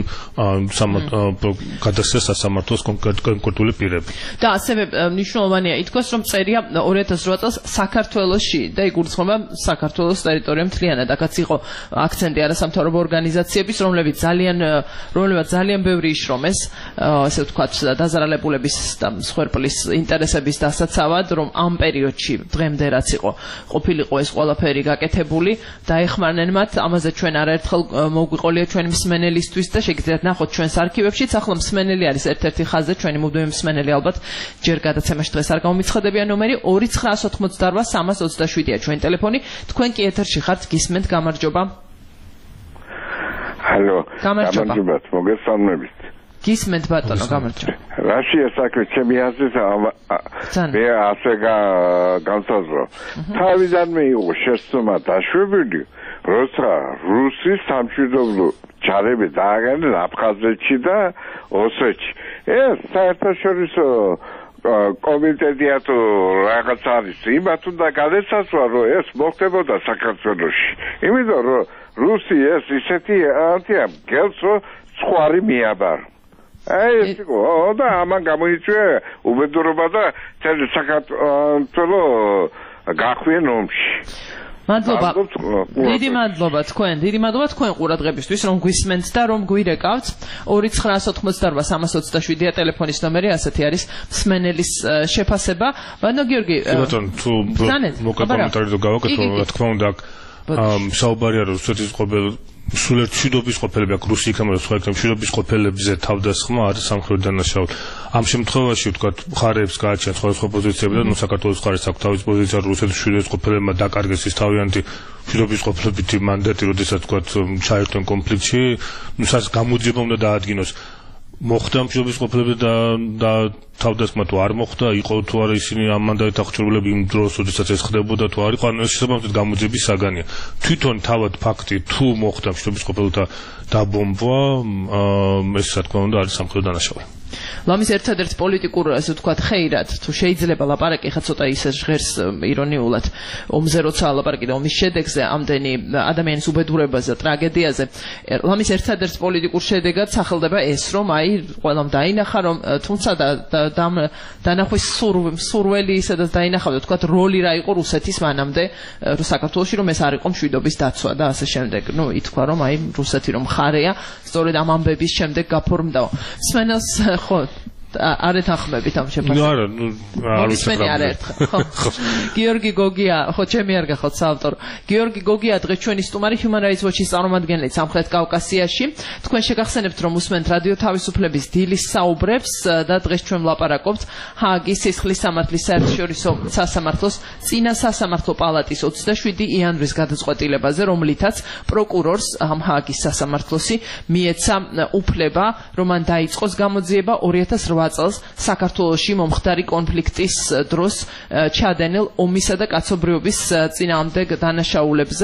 გადასცეს სასამართლოს კონკრეტული პირები. და ასევე მნიშვნელოვანია ითქვას, რომ წერია 2008 წელს საქართველოში და იგულისხმება საქართველოს ტერიტორია მთლიანად. აქაც იყო აქცენტი არასამთავრობო ორგანიზაციების, რომლებიც ძალიან ბევრი იშრომეს, ასე ვთქვათ, დაზარალებულების და მსხვერპლის ინტერესების დასაცავად, რომ ამ პერიოდში დღემდე რაც იყო ყოფილიყო ეს ყველაფერი გაკეთებული, დაეხმარნენ მათ, ამაზე ჩვენ არაერთხელ მოგვიყოლია ჩვენი მსმენელისთვის და შეგიძლიათ ნახოთ ჩვენს არქივებშიც. ახლა მსმენელი არის ერთ-ერთი ხაზზე, ჩვენი მუდმივი მსმენელი ალბათ ჯერ გადაცემაში დღეს არ გამომიცხადებიან ნომერი 2988-327-ია ჩვენი ტელეფონი. თქვენ კი ეთერში ხართ, გისმენთ, გამარჯობა. ჰალო, გამარჯობა, მოგესალმებით. გისმენთ ბატონო, გამარჯობა. რაშია საქმე, ჩემი აზრით მე ასე განსაზღვრავ. თავიდანვე იყო შეცდომა დაშვებული, როცა რუსის სამშვიდობო ჯარები დააგანენ აფხაზეთში და ოსეთში. ეს საერთაშორისო კომიტეტია თუ რაღაც არის, იმათ უნდა გადაესასვა, რომ ეს მოხდებოდა საქართველოში. იმიტომ რომ რუსი ეს ისეთი ანტია გელსო სხვარი მიაბარო. ეს იყო და ამან გამოიწვია უბედურობა და მთელი საქართველო გახვიენ ომში. მადლობა. დიდი მადლობა თქვენ ყურადღებისთვის, რომ გვისმენთ და რომ გვირეკავთ. 2988-327-ია ტელეფონის ნომერი, ასეთი არის მსმენელის შეფასება. ბატონო გიორგი, ბატონო, თუ მოკომენტარი და გავაკეთო, რა თქმა უნდა, საუბარია რომ რუსეთის ყოველ სულიერთ მშვიდობის ყოფილები აქვს რუსი იქნება და სხვა იქნება მშვიდობის ყოფილებზე თავდასხმა არის სამხედრო დანაშაული. ამ შემთხვევაში ვთქვათ მხარეებს გააჩნიათ სხვადასხვა პოზიციები და საქართველოს მხარეს აქვს თავის პოზიცია რუსეთის მშვიდობის ყოფილებმა დაკარგეს ის თავიანთი მშვიდობის ყოფილებითი მანდატი, როდესაც ვთქვათ ჩაერთვენ კონფლიქტში, გამოძიება უნდა დაადგინოს. მოხდა მშვიდობის ყოფილები და თავდასხმა თუ არ მოხდა, იყო თუ არა ისინი ამ მანდატით აღჭურვილები იმ დროს, როდესაც ეს ხდებოდა თუ არ იყო, ანუ ეს შესაბამისად გამოძიების საგანია. თვითონ თავად ფაქტი თუ მოხდა მშვიდობის ყოფილთა დაბომბვა, ეს რა თქმა უნდა არის სამხედრო დანაშაული. ლამის ერთადერთ პოლიტიკურ, ასე ვთქვათ, ხეირად, თუ შეიძლება ლაპარაკი ხა ცოტა ისე ჟღერს ირონიულად, ომზე როცა ლაპარაკი და ომის შედეგზე, ამდენი ადამიანის უბედურებაზე, ტრაგედიაზე, ლამის ერთადერთ პოლიტიკურ შედეგად სახელდება ეს, რომ აი ყველამ დაინახა, რომ თუმცა დანახვის სურველი ისედაც დაინახავდა, ვთქვათ, როლი რა იყო რუსეთის მანამდე საქართველოში, რომ ეს არ იყო მშვიდობის დაცვა და ასე შემდეგ. ითქვა, რომ აი რუსეთი რომ ხარეა, სწორედ ამ ამბების შემდეგ გაფორმდაო. სმენელს ხო არ ეთანხმებით ამ შეფასებას. არა, ისმენი არ ერთხელ. ხო. გიორგი გოგია, ხო, ჩემი არ გახოთ საავტორო. გიორგი გოგია დღეს ჩვენი სტუმარი Human Rights Watch-ის წარმომადგენელი სამხრეთ კავკასიაში. თქვენ შეგახსენებთ, რომ უსმენთ რადიო თავისუფლების დილის საუბრებს და დღეს ჩვენ ვლაპარაკობთ ჰააგის სისხლის სამართლის საერთაშორისო სასამართლოს წინა სასამართლო პალატის 27 იანვრის გადაწყვეტილებაზე, რომლითაც პროკურორს ამ ჰააგის სასამართლოსი მიეცა უფლება, რომ მან დაიწყოს გამოძიება 2008 წელს საქართველოში მომხდარი კონფლიქტის დროს ჩადენილ ომისა და კაცობრიობის წინააღმდეგ დანაშაულებზე.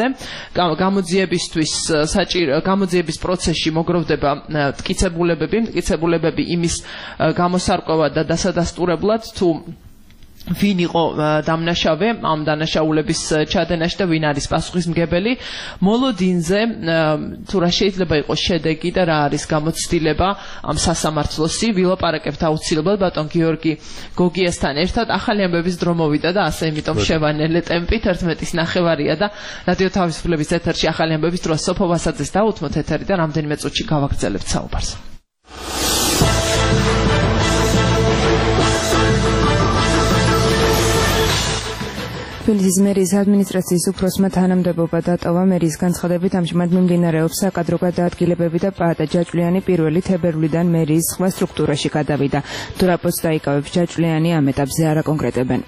გამოძიების პროცესში მოგროვდება მტკიცებულებები იმის გამოსარკვევად და დასადასტურებლად, თუ ვინ იყო დამნაშავე ამ დანაშაულების ჩადენაში და ვინ არის პასუხისმგებელი მოლოდინზე თუ რა შეიძლება იყოს შედეგი და რა არის გამოცდილება ამ სასამართლოსი ვილაპარაკებთ აუცილებლად ბატონ გიორგი გოგიასთან ერთად ახალი ამბების დრო მოვიდა და ასე იმიტომ შევანელე ტემპით 11:09 და რადიო თავისუფლების ეთერში ახალი ამბების დრო სოფო ვასაძეს დაუთმოთ ეთერი და რამდენიმე წუთში გავაგრძელებთ საუბარს თბილისის მერიის ადმინისტრაციის უფროსმა თანამდებობა დატოვა მერიის განცხადებით ამჟამად მიმდინარეობს საკადრო გადაადგილებები და პაატა ჯაჭვლიანი 1 თებერვლიდან მერიის სხვა სტრუქტურაში გადავიდა. თუ რა პოსტს დაიკავებს ჯაჭვლიანი ამ ეტაპზე არ აკონკრეტებენ.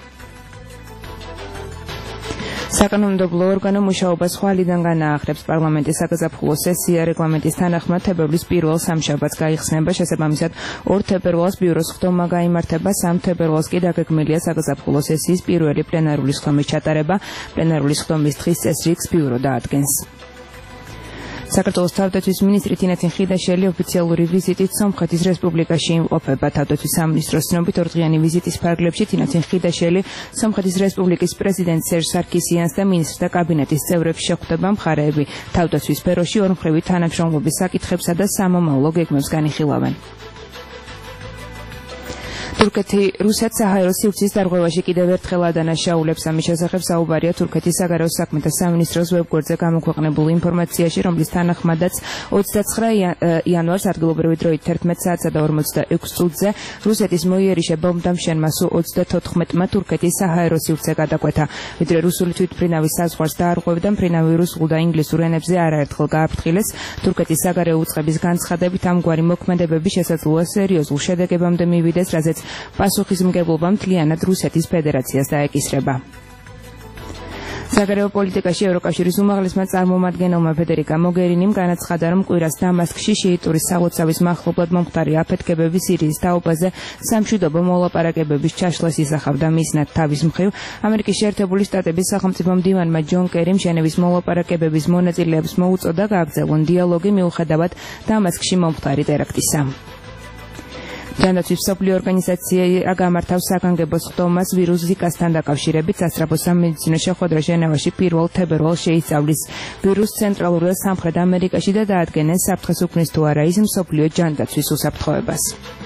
საკანონმდებლო ორგანო მუშაობას ხვალიდან განაახლებს პარლამენტის საგაზაფხულო სესია რეგლამენტის თანახმად თებერვლის 1 სამშაბათს გაიხსნება შესაბამისად 2 თებერვალს ბიუროს ხდომა გაიმართება 3 თებერვალს კი დაგეგმილია საგაზაფხულო სესიის პირველი პლენარული ხდომის ჩატარება პლენარული ხდომის დღის წესრიგს ბიურო დაადგენს საქართველოს თავდაცვის მინისტრი თინათინ ხიდაშელი ოფიციალური ვიზიტით სომხეთის რესპუბლიკაში იმყოფება. თავდაცვის სამინისტროს ცნობით ორდღიანი ვიზიტის ფარგლებში თინათინ ხიდაშელი სომხეთის რესპუბლიკის პრეზიდენტ სერჟ სარქისიანს და მინისტრთა კაბინეტის წევრებს შეხვდება მხარეები. თავდაცვის სფეროში ორმხრივი თანამშრომლობის საკითხებსა და სამომავლო გეგმებს განიხილავენ. თურქეთი რუსეთს საჰაერო სივრცის დარღვევაში კიდევ ერთხელ ადანაშაულებს ამის შესახებ საუბარია თურქეთის საგარეო საქმეთა სამინისტროს ვებგვერდზე გამოქვეყნებულ ინფორმაციაში, რომლის თანახმადაც 29 იანვარს ადგილობრივი დროით 11 საათსა და 46 წუთზე რუსეთის მოიერიშე ბომბდამშენმა სულ 34-მა თურქეთის საჰაერო სივრცე გადაკვეთა. ვიდრე რუსული თვითმფრინავის საზღვარს დაარღვევდა, მფრინავი რუსულ და ინგლისურ ენებზე არაერთხელ გააფრთხილეს. თურქეთის საგარეო უწყების განცხადებით ამგვარი მოქმედებები შესაძლოა სერიოზულ შედეგებამდე მივიდეს, რაზეც პასუხისმგებლობა მთლიანად რუსეთის ფედერაციას დაეკისრება. საგარეო პოლიტიკაში ევროკავშირის უმაღლესმა წარმომადგენელმა ფედერიკა მოგერინიმ განაცხადა, რომ კვირას დამასკში შიიტური სალოცავის მახლობლად მომხდარი აფეთქებები სირიის თაობაზე სამშვიდობო მოლაპარაკებების ჩაშლას ისახავდა. მისნად თავის მხრივ ამერიკის შეერთებული შტატების სახელმწიფო მდივანმა ჯონ კერიმ ჟენევის მოლაპარაკებების მონაწილეებს მოუწოდა გააგრძელონ დიალოგი მიუხედავად დამასკში მომხდარი ტერაქტისა. ჯანდაცვის მსოფლიო ორგანიზაცია გამართავს საგანგებო ხდომას ვირუს ზიკასთან დაკავშირებით. სასწრაფო სამედიცინო შეხვედრა ჟენევაში 1 თებერვალს შეისწავლის ვირუს ცენტრალურ და სამხრეთ ამერიკაში და დაადგენენ საფრთხეს უქმნის თუ არა ის მსოფლიო ჯანდაცვის უსაფრთხოებას.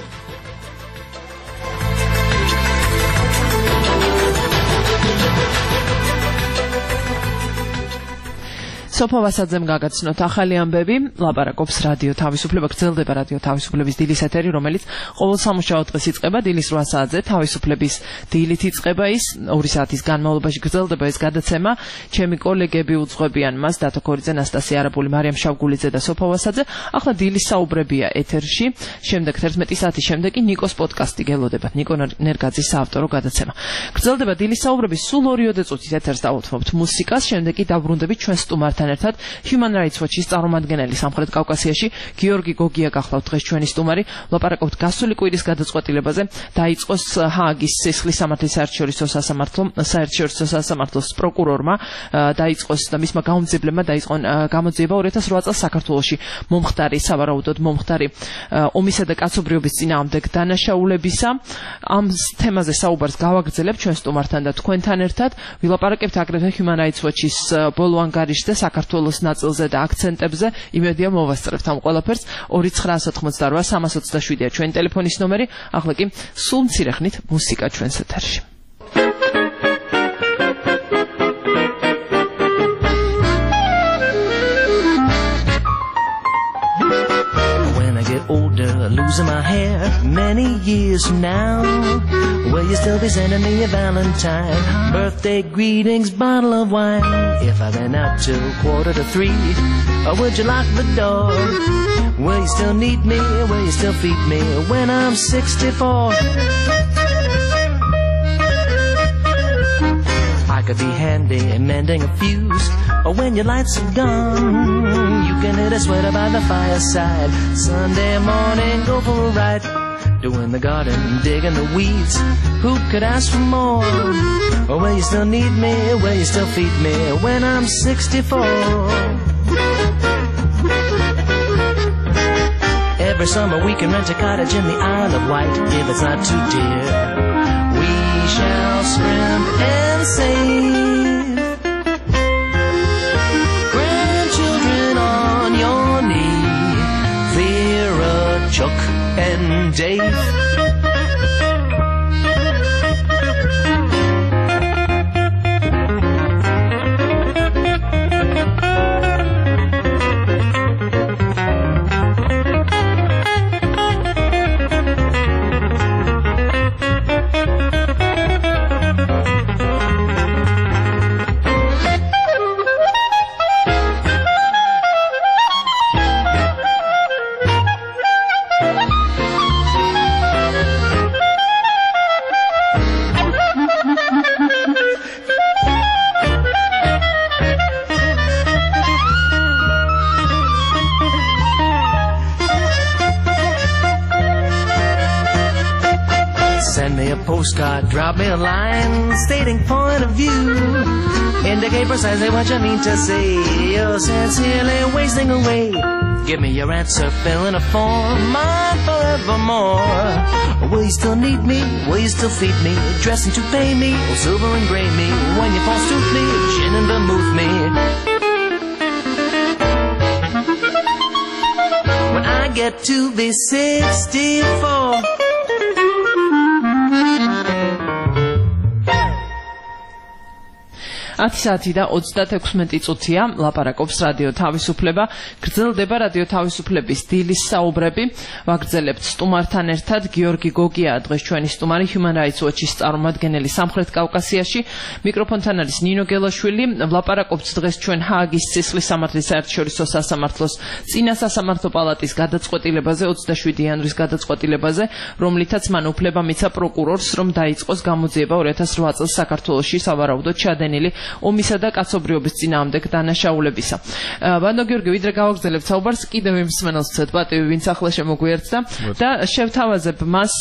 სოფო ვასაძემ გაგაცნოთ ახალი ამბები, ლაპარაკობს რადიო თავისუფლება, გრძელდება რადიო თავისუფლების დილის ეთერი, რომელიც ყოველ სამუშაო დღეს იწყება დილის 8 საათზე, თავისუფლების დილით იწყება ის, 2 საათის განმავლობაში გრძელდება ეს გადაცემა. ჩემი კოლეგები უძღვებიან მას, დათო ქორიძე, ნასტასია არაბული, მარიამ შავგულიძე და სოფო ვასაძე. ახლა დილის საუბრებია ეთერში, შემდეგ 11 საათის შემდეგ კი ნიკოს პოდკასტი გელოდებათ, ნიკო ნერგაძის საავტორო გადაცემა. გრძელდება დილის საუბრები, სულ 2 წუთით ეთერს დავუთმობთ მუსიკას, შემდეგ კი დაბრუნდებით ჩვენ სტუმართან ერთად Human Rights Watch-ის წარმომადგენელი სამხრეთ კავკასიაში გიორგი გოგია გახლავთ დღეს ჩვენი სტუმარი. ლაპარაკობთ გასული კვირის გადაწყვეტილებაზე, დაიწყოს ჰააგის სისხლის სამართლის საერთაშორისო სასამართლოს პროკურორმა დაიწყოს და მისმა გამომძიებლებმა დაიწყონ გამოძიება 2008 წელს საქართველოში მომხდარი სავარაუდოდ მომხდარი ომისა და კაცობრიობის წინააღმდეგ დანაშაულებისა. ამ თემაზე საუბარს გავაგრძელებთ ჩვენ სტუმართან და თქვენთან ერთად. ვილაპარაკებთ აგრეთვე Human Rights Watch-ის ბოლო ანგარიშზე საქართველოს ნაწილზე და აქცენტებზე. იმედია მოვასწრებთ ამ ყველაფერს. 2988327-ია ჩვენი ტელეფონის ნომერი. ახლა კი სულ მცირე ხნით მუსიკა ჩვენს ეთერში. Older, losing my hair many years from now. Will you still be sending me a Valentine, birthday greetings, bottle of wine? If I've been out till 2:45, or would you lock the door? Will you still need me? Will you still feed me when I'm 64? I could be handy mending a fuse, or when your lights are gone, you can hit a sweater by the fireside. Sunday morning, go for a ride, doing the garden, digging the weeds. Who could ask for more? Or will you still need me? Will you still feed me when I'm 64? Every summer we can rent a cottage in the Isle of Wight, if it's not too dear. We shall safe. Grandchildren on your knee, Vera, Chuck, and Dave. Send me a postcard, drop me a line, stating point of view. Indicate precisely what you mean to say. You're sincerely wasting away. Give me your answer, fill in a form, mine forevermore. Will you still need me? Will you still feed me? Dressing to pay me, or silver and gray me? When you false tooth me, gin and vermouth me. When I get to be 64. Saati და 36 წუთია ლაპარაკობს რადიო თავისუფლება. გრძელდება რადიო თავისუფლების დილის საუბრები. ვაგრძელებთ სტუმართან ერთად. გიორგი გოგია დღეს ჩვენი სტუმარი Human Rights Watch-ის წარმომადგენელი სამხრეთ კავკასიაში. მიკროფონთან არის ნინო გელაშვილი. ვლაპარაკობთ დღეს ჩვენ ჰააგის წისხლის სამართლის საერთაშორისო სასამართლოს წინა სასამართლო პალატის გადაწყვეტილებაზე 27 იანვრის გადაწყვეტილებაზე, რომლითაც მან უფლება მიცა პროკურორს, რომ დაიწყოს გამოძიება 2008 წელს საქართველოში სავარაუდოდ ჩადენილი ომისა და კაცობრიობის წინააღმდეგ დანაშაულებისა. ბანდო გიორგი, ვიდრე გავაგრძელებთ საუბარს, კიდევ იმ მსმენელს ვცეთ პატივი, ვინც ახლა შემოგვიერთდა და შევთავაზებ მას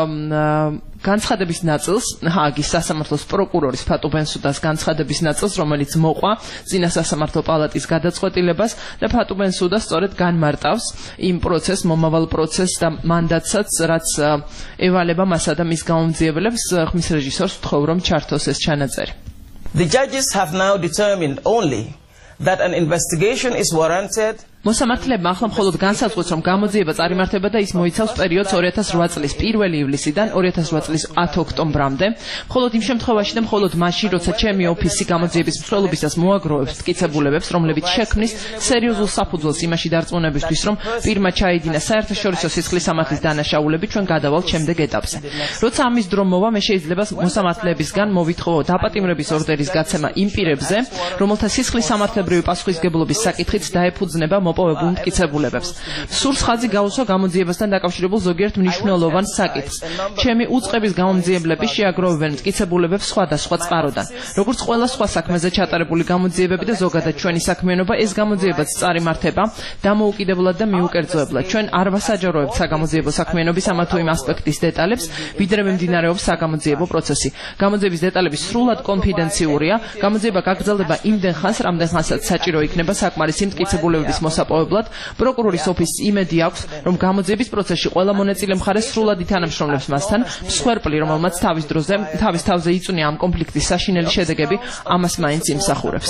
განცხადების ნაწილს, ჰააგის სასამართლოს პროკურორის ფატუ ბენსუდას განცხადების ნაწილს, რომელიც მოყვა წინა სასამართლო პალატის გადაწყვეტილებას და ფატუ ბენსუდა სწორედ განმარტავს იმ პროცესს, მომავალ პროცესს და მანდატსაც, რაც ევალება მასა და მის გაუმძიებლებს. ხმის რეჟისორს ვთხოვ, რომ ჩართოს ეს ჩანაწერი. The judges have now determined only that an investigation is warranted. მოსამართლებმა ახლა მხოლოდ განსაზღვრეს, რომ გამოძიება წარიმართება და ის მოიცავს პერიოდს 2008 წლის 1 ივლისიდან 2008 წლის 10 ოქტომბრამდე. მხოლოდ იმ შემთხვევაში და მხოლოდ მაშინ, როცა ჩემი ოფისი გამოძიების მსვლელობისას მოაგროვებს მტკიცებულებებს, რომლებიც შექმნის სერიოზულ საფუძველს იმაში დარწმუნებისთვის, რომ პირმა ჩაიდინა საერთაშორისო სისხლის სამართლის დანაშაულები, ჩვენ გადავალთ შემდეგ ეტაპზე. როცა ამის დრო მოვა, მე შეიძლება მოსამართლებისგან მოვითხოვო დაპატიმრების ორდერის გაცემა იმ პირებზე, რომელთა სისხლის სამართლებრივი პასუხისგებლობის საკითხით დაეფუძნება მოპოვებულ მტკიცებულებებს. სურს ხაზი გაუსვა გამოძიებასთან დაკავშირებულ ზოგიერთ მნიშვნელოვან საკითხს. ჩემი უწყების გამოძიებლები შეაგროვებენ მტკიცებულებებს სხვადასხვა წყაროდან. როგორც ყველა სხვა საქმეზე ჩატარებული გამოძიებები და ზოგადად ჩვენი საქმიანობა, ეს გამოძიებაც წარიმართება დამოუკიდებლად და მიუკერძოებლად. ჩვენ არ ვასაჯაროებთ საგამოძიებო საქმიანობის ამა თუ იმ ასპექტის დეტალებს, ვიდრე მიმდინარეობს საგამოძიებო პროცესი. გამოძიების დეტალები სრულად კონფიდენციურია. გამოძიება გაგრძელდება იმდენ ხანს, რამდენ ხანსაც საჭირო იქნება საკმარისი მტკიცებულებების მოსაპოვებლად. პროკურორის ოფისს იმედი აქვს, რომ გამოძიების პროცესში ყველა მონაწილე მხარე სრულად ითანამშრომლებს მასთან. მსხვერპლი, რომელმაც თავის თავზე იწვნია ამ კონფლიქტის საშინელი შედეგები, ამას მაინც იმსახურებს.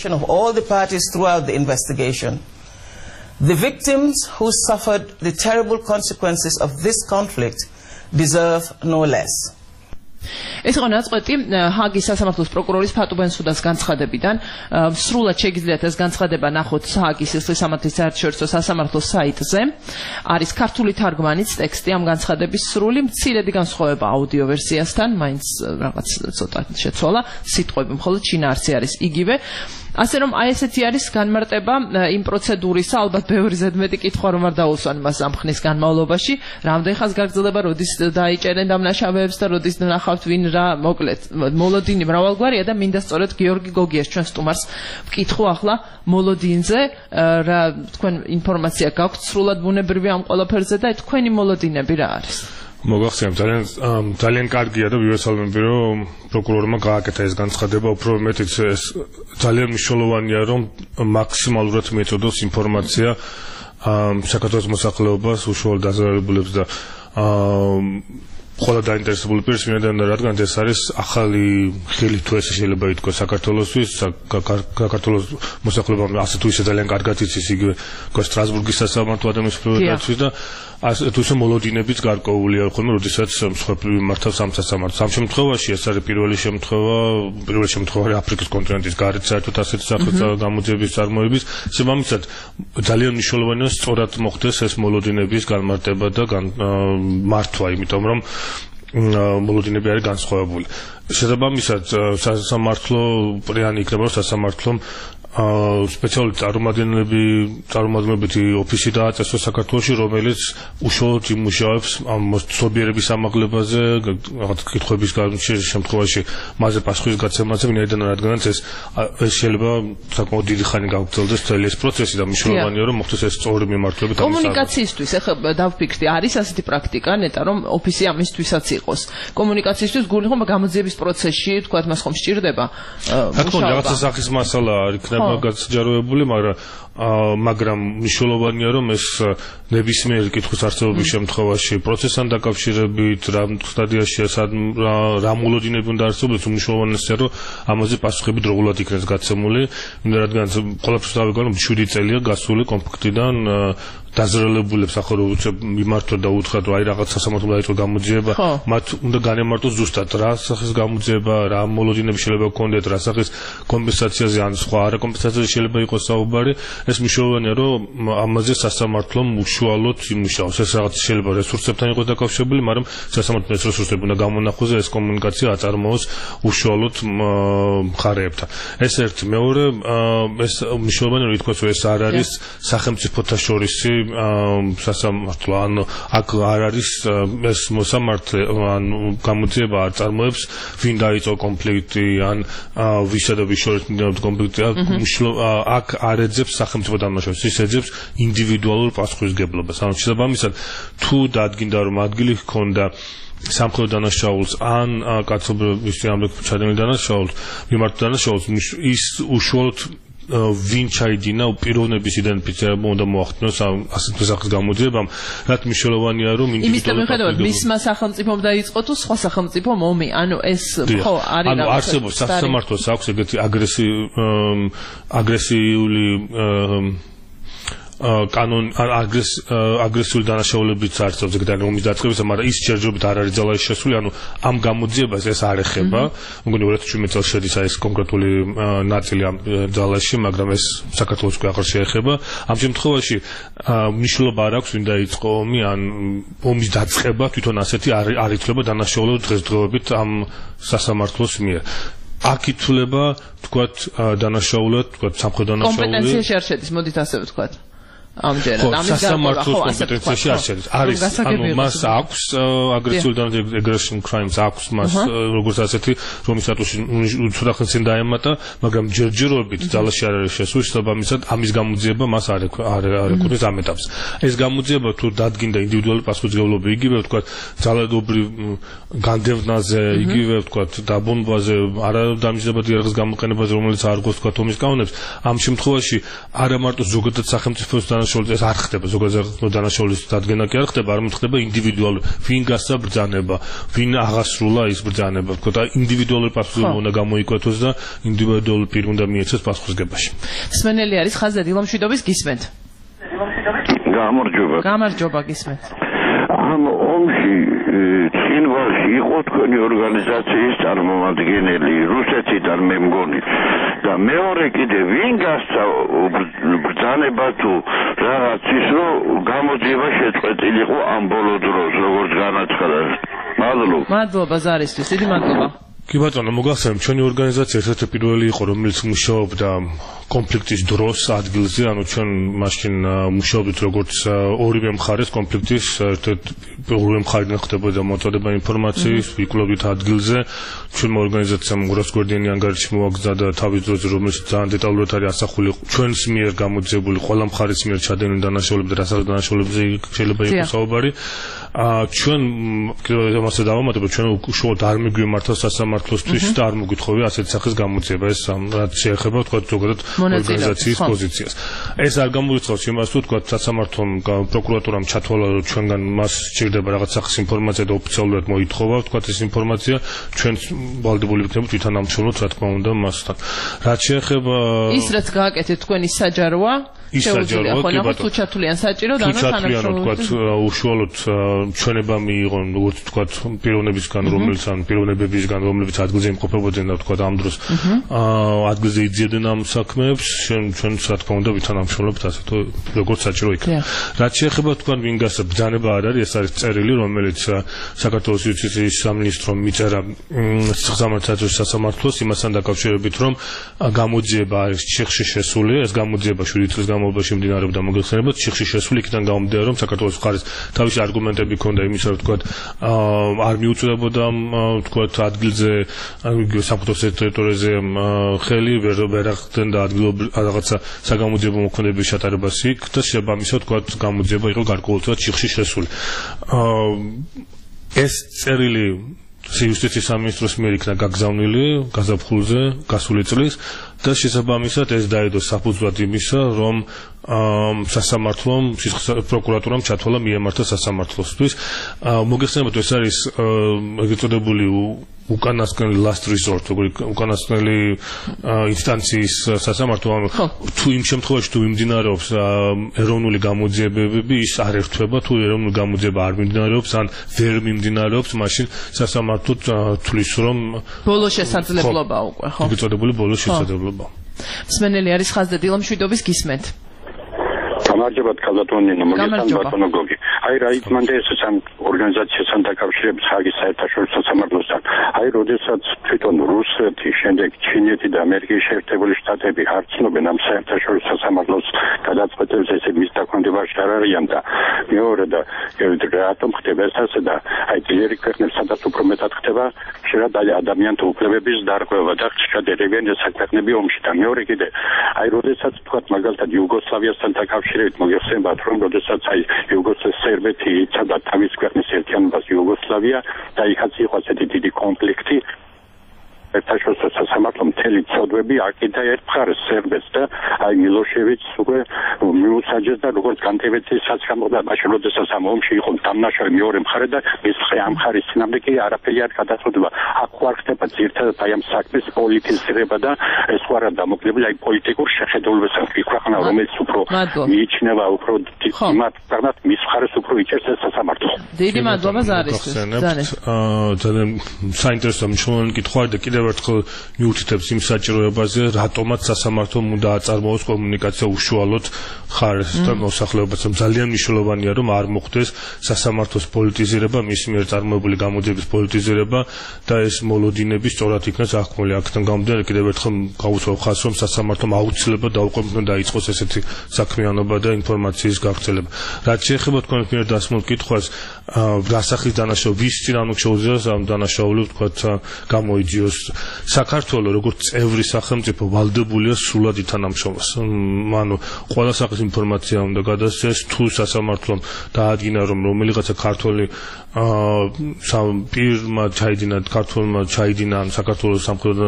The victims who suffered the terrible consequences of this conflict deserve no less. ეს იყო ნაწყვეტი ჰააგის სასამართლოს პროკურორის ფატუ ბენსუდას განცხადებიდან. სრულად შეგიძლიათ ეს განცხადება ნახოთ ჰააგის სისხლის სამართლის საერთაშორისო სასამართლოს საიტზე. არის ქართული თარგმანიც ტექსტი ამ განცხადების სრული, მცირედი განსხვავება აუდიო ვერსიასთან, მაინც რაღაც ცოტა შეცვალა, სიტყვები მხოლოდ შინაარსი არის იგივე. ასე რომ აი ესეთი არის განმარტება იმ პროცედურისა, ალბათ ბევრი ზედმეტი კითხვა რომ არ დაუსვან მას ამ ხნის განმავლობაში, რამდენ ხანს გაგრძელდება, როდის დაიჭერენ დამნაშავეებს და როდის ნახავთ ვინ რა, მოკლედ მოლოდინი მრავალგვარია და მინდა სწორედ გიორგი გოგიას ჩვენ სტუმარს ვკითხო ახლა მოლოდინზე, რა თქვენ ინფორმაცია გაქვთ სრულად ბუნებრივი ამ ყველაფერზე და თქვენი მოლოდინები რა არის? მოგახსენებთ, ძალიან კარგია და ვივესალმები, რომ პროკურორმა გააკეთა ეს განცხადება, უფრო მეტიც ეს ძალიან მნიშვნელოვანია, რომ მაქსიმალურად მიეწოდოს ინფორმაცია საქართველოს მოსახლეობას, უშუალოდ დაზარალებულებს და ყველა დაინტერესებული პირს მინდა რადგან ეს არის ახალი ხილი თუ ესე შეიძლება ითქვას საქართველოსთვის საქართველოს მოსახლეობამ ასე თუ ისე ძალიან კარგად იცის იგივე სტრასბურგის სასამართლო ადამიანის პროვოკაციის და ასე თუ ისე მოლოდინებიც გარკვეულია ხოლმე როდესაც მსხვერპლი მართავს ამ სასამართლოს ამ შემთხვევაში ეს არის პირველი შემთხვევა აფრიკის კონტინენტის გარეთ საერთოდ ასეთი სახის გამოძიების წარმოების შემამისად ძალიან მნიშვნელოვანია სწორად მოხდეს ეს მოლოდინების განმარტება და მართვა იმიტომ რომ მოლოდინები არის განსხვავებული შესაბამისად სასამართლო პრიანი იქნება სასამართლომ სპეციალური წარმომადგენლობითი ოფისი დააწესოს საქართველოში, რომელიც უშუალოდ იმუშავებს ამ მოცნობიერების ამაღლებაზე, რაღაც კითხვების შემთხვევაში მასზე პასუხის გაცემაზე, ვინაიდან რადგანაც ეს შეიძლება საკმაოდ დიდი ხანი გაგრძელდეს მთელი ეს პროცესი და მნიშვნელოვანია რომ მოხდეს ეს სწორი მიმართულებით. კომუნიკაციისთვის ახლა დავფიქრდი, არის ასეთი პრაქტიკა ნეტა რომ ოფისი ამისთვისაც იყოს. კომუნიკაციისთვის გული ხომ გამოძიების პროცესში, თქვათ მას ხომ სჭირდება? თქო, რაღაცა სახის მასალა არ იქნება გასაჯაროებული, მაგრამ მნიშვნელოვანია რომ ეს ნებისმიერი კითხვის არსებობის შემთხვევაში პროცესთან დაკავშირებით რა სტადიაშია რა მოლოდინები უნდა არსებობდეს უმნიშვნელოვანესია რომ ამაზე პასუხები დროულად იქნეს გაცემული რადგან ყველაფერს დავიგო რომ 7 წელია გასული კონფლიქტიდან დაზრელებულებს ახლა როცა მიმართოთ და უთხრათ რომ აი რაღაც სასამართლო დაიწყო გამოძიება მათ უნდა განემართოს ზუსტად რა სახის გამოძიება რა მოლოდინები შეიძლება გქონდეთ რა სახის კომპენსაციაზე ან სხვა არა კომპენსაციაზე შეიძლება იყოს საუბარი ეს მნიშვნელოვანია რომ ამაზე სასამართლომ უშუალოდ იმუშაოს ეს რაღაც შეიძლება რესურსებთან იყოს დაკავშირებული მაგრამ სასამართლოს რესურსები უნდა გამონახოს ეს კომუნიკაცია აწარმოოს უშუალოდ მხარეებთან ეს ერთი მეორე ეს მნიშვნელოვანია რომ ითქვას რომ ეს არ არის სახელმწიფოთა შორისი სასამართლო ანუ აქ არ არის ეს მოსამართლე ან გამოძიება არ წარმოებს ვინ დაიწყო კონფლიქტი ან ვისა და ვის შორის მიმდინარეობს კონფლიქტი აქ არ ეძებს სახელმწიფო დამნაშავეს ის ეძებს ინდივიდუალურ პასუხისგებლობას ანუ შესაბამისად თუ დადგინდა რომ ადგილი ჰქონდა სამხედრო დანაშაულს ან კაცობრიობის ჩადენილ დანაშაულს მიმართ დანაშაულს ის უშუალოდ ვინ ჩაიდინა პიროვნების იდენტიფიცირება უნდა მოახდინოს ასეთი სახის გამოძიებამ რაც მნიშვნელოვანია რომ ინდივიდუალურად მისმა სახელმწიფომ დაიწყო თუ სხვა სახელმწიფომ ომი ანუ ეს ხო არის ანუ არსებობს სასამართლოს აქვს ეგეთი აგრესიული კანონ აგრესიული დანაშაულებიც არსებობს ეგრე ომის დაწყებისა, მაგრამ ის ჯერჯერობით არ არის ძალაში შესული, ანუ ამ გამოძიებას ეს არ ეხება. მგონი 2017 წელს შედის ეს კონკრეტული ნაწილი ამ ძალაში, მაგრამ ეს საქართველოს უკვე აღარ შეეხება. ამ შემთხვევაში მნიშვნელობა არ აქვს ვინ დაიწყო ომი, ან ომის დაწყება თვითონ ასეთი არ ითვლება დანაშაულად დღესდღეობით ამ სასამართლოს მიერ. აქ ითვლება, თქვათ, დანაშაულად, თქვათ, სამხედრო დანაშაული. კომპეტენციაში არ შედის, მოდით ასე ვთქვათ. ამჯერად ამის სასამართლოს კომპეტენციაში არ შედის. არის, ანუ მას აქვს აგრესიული aggression crimes აქვს მას როგორც ასეთი რომის სტატუსი ცოტა ხნის წინ დაემატა, მაგრამ ჯერჯერობით ძალაში არ არის შესული, შესაბამისად ამის გამოძიება მას არ ეკუთვნის ამ ეტაპს. ეს გამოძიება თუ დადგინდა ინდივიდუალური პასუხისმგებლობა იგივე ვთქვათ ძალადობრივ განდევნაზე, იგივე ვთქვათ დაბომბვაზე, არადამჯერადი იარაღის გამოყენებაზე, რომელიც არ გვაქვს ვთქვათ ომის კანონებს, ამ შემთხვევაში არა მარტო ზოგადად სახელმწიფოს ეს არ ხდება ზოგადად დანაშაულის დადგენა კი არ ხდება, არამედ ხდება ინდივიდუალური. ვინ გასცა ბრძანება, ვინ აღასრულა ის ბრძანება, თქო და ინდივიდუალური პასუხისმგებლობა უნდა გამოიკვეთოს და ინდივიდუალური პირი უნდა მიეცეს პასუხისგებაში. სმენელი არის ხაზზე დილამშვიდობის გისმენთ. გამარჯობა გისმენთ. ამ ომში წინვალში იყო თქვენი ორგანიზაციის წარმომადგენელი რუსეთიდან მე მგონი და მეორე კიდე ვინ გასცა ბრძანება თუ რაღაც ის რომ გამოძიება შეწყვეტილიყო ამ ბოლო დროს როგორც განაცხადა. მადლობა ზარისთვის, დიდი მადლობა. კი ბატონო, მოგახსენებთ, ჩვენი ორგანიზაცია ერთ-ერთი პირველი იყო, რომელიც მუშაობდა კონფლიქტის დროს ადგილზე, ანუ ჩვენ მაშინ მუშაობდით როგორც ორივე მხარეს კონფლიქტის, ორივე მხარიდან ხდებოდა მოწოდება ინფორმაციის, ვიკვლევდით ადგილზე. ჩვენმა ორგანიზაციამ 200 გვერდიანი ანგარიში მოაგზავნა და თავის დროზე, რომელიც ძალიან დეტალურად არის ასახული ჩვენს მიერ გამოძიებული ყველა მხარის მიერ ჩადენილი დანაშაულები და რასაც დანაშაულებზე შეიძლება იყოს საუბარი. ჩვენ კიდევ ამაზე დავამატებთ, ჩვენ უშუალოდ არ მიგვიმართა სასამართლოსთვის და არ მოგვითხოვია ასეთი სახის გამოძიება. ეს რაც შეეხება, თქვა ზოგადად ორგანიზაციის პოზიციას. ეს არ გამოიწვევს იმას, თუ თქვა სასამართლომ პროკურატურამ ჩათვალა, რომ ჩვენგან მას სჭირდება რაღაც სახის ინფორმაცია და ოფიციალურად მოითხოვა, თქვა ეს ინფორმაცია, ჩვენ ვალდებული ვიქნებით ვითანამშრომლოთ, რა თქმა უნდა, მასთან. რაც შეეხება ის რაც გააკეთეთ თქვენი საჯაროა შეუძლია ხო თუ ჩათვლიან საჭირო და თანამშრომლობთ უშუალოდ ჩვენება მიიღონ როგორც თქვა პიროვნებისგან პიროვნებებისგან რომლებიც ადგილზე იმყოფებოდნენ და თქვა ამ დროს ადგილზე იძიებდნენ ამ საქმეებს ჩვენ რა თქმა უნდა ვითანამშრომლობთ ასე თუ როგორც საჭირო იქნება რაც შეეხება თქვა ვინგას ბრძანება არ არის ეს არის წერილი რომელიც საქართველოს იუსტიციის სამინისტრომ მიწერა სახელმწიფო სასამართლოს იმასთან დაკავშირებით რომ გამოძიება არის ჩიხში შესული ეს გამოძიება 7 წლის განმავლობაში მიმდინარეობდა მოგეხსენებათ ჩიხში შესული იქიდან გამომდინარე რომ საქართველოს მხარეს თავისი არგუმენტები ჰქონდა იმისა რომ თქვა არ მიუწვდებოდა თქვა ადგილზე საქართველოს ტერიტორიაზე ხელი ვერ ახდენდა ადგილობრივ რაღაცა საგამოძიებო მოქმედების ჩატარებას იქ და შესაბამისად თქვა გამოძიება იყო გარკვეულწილად ჩიხში შესული ეს წერილი იუსტიციის სამინისტროს მიერ იქნა გაგზავნილი გაზაფხულზე გასული წლის და შესაბამისად ეს დაედო საფუძვლად იმისა რომ სასამართლომ პროკურატურამ ჩათვალა მიემართა სასამართლოსთვის მოგეხსენებათ ეს არის ეგრეთ წოდებული უკანასკნელი last resort უკანასკნელი ინსტანციის სასამართლო თუ იმ შემთხვევაში თუ მიმდინარეობს ეროვნული გამოძიებები ის არ ერთვება თუ ეროვნული გამოძიება არ მიმდინარეობს ან ვერ მიმდინარეობს მაშინ სასამართლო თვლის რომ ბოლო შესაძლებლობა უკვე ხო ეგრეთ წოდებული ბოლო შესაძლებლობა მსმენელი არის ხაზზე დილა მშვიდობის გისმენთ გამარჯობათ ქალბატონინო მოგესალმებით ბატონო გოგი აი რა იწმანდა ეს სამ ორგანიზაციასთან დაკავშირებით ხაგის საერთაშორისო სამართლოსთან აი როდესაც თვითონ რუსეთი შემდეგ ჩინეთი და ამერიკის შეერთებული შტატები არ ცნობენ ამ საერთაშორისო სამართლოს გადაწყვეტილებას ესე მის დაქვემდებარებაში არ არიან და მეორე და რატომ ხდება ეს ასე და აი ძლიერი ქვეყნებს სადაც უფრო მეტად ხდება შეიძლება ადამიანთა უფლებების დარღვევა და ხშირად ერევიან ეს ქვეყნები ომში და მეორე კიდე აი როდესაც თქვა მაგალითად იუგოსლავიასთან დაკავშირებით მოგეხსენებათ რომ როდესაც აი იუგოსლავიის სერბეთი იცავდა თავის ქვეყნის ერთიანობას იუგოსლავია და იქაც იყო ასეთი დიდი კონფლიქტი საერთაშორისო სასამართლო მთელი ცოდვები აკიდა ერთ მხარეს სერბეთს და აი მილოშევიჩს უკვე მიუსაჯეს და როგორც განტევეცისას გამოდა მაშინ როდესაც ამ ომში იყო დამნაშავე მეორე მხარე და ეს ამ მხარის წინამდე კი არაფერი არ გადაწყვეტა აქ ხარ ხდება ძირთადად აი ამ საქმის პოლიტიზირება და ეს ხარ დამოკიდებული აი პოლიტიკურ შეხედულებასთან ქვეყანა რომელიც უფრო მიიჩნევა უფრო იმათ პრაგმატ მის მხარეს უფრო იჭერს ეს სასამართლო დიდი მადლობა ზარისთვის ძალიან საინტერესო მნიშვნელოვანი კითხვაა და კიდევ ერთხელ მიუთითებს იმ საჭიროებაზე რატომაც სასამართლომ უნდა აწარმოოს კომუნიკაცია უშუალოდ ხარესთან მოსახლეობასთან ძალიან მნიშვნელოვანია რომ არ მოხდეს სასამართლოს პოლიტიზირება მის მიერ წარმოებული გამოძიების პოლიტიზირება და ეს მოლოდინები სწორად იქნას აღქმული აქედან გამომდინარე კიდევ ერთხელ გავუცვალ ხაზს რომ სასამართლომ აუცილებლად დაუყოვნებლივ დაიწყოს ესეთი საქმიანობა და ინფორმაციის გაგრძელება რაც შეეხება თქვენ მიერ დასმულ კითხვას რასახის დანაშაული ვის წინააღმდეგ შეუძლიათ ამ დანაშაულებს თქვა გამოიძიოს საქართველოს როგორც წევრი სახელმწიფო ვალდებულია სრულად ითანამშრომლოს ანუ ყველა სახის ინფორმაცია უნდა გადასცეს თუ სასამართლომ დაადგინა რომ რომელიღაცა ქართველი პირმა ჩაიდინა ქართველმა ჩაიდინა საქართველოს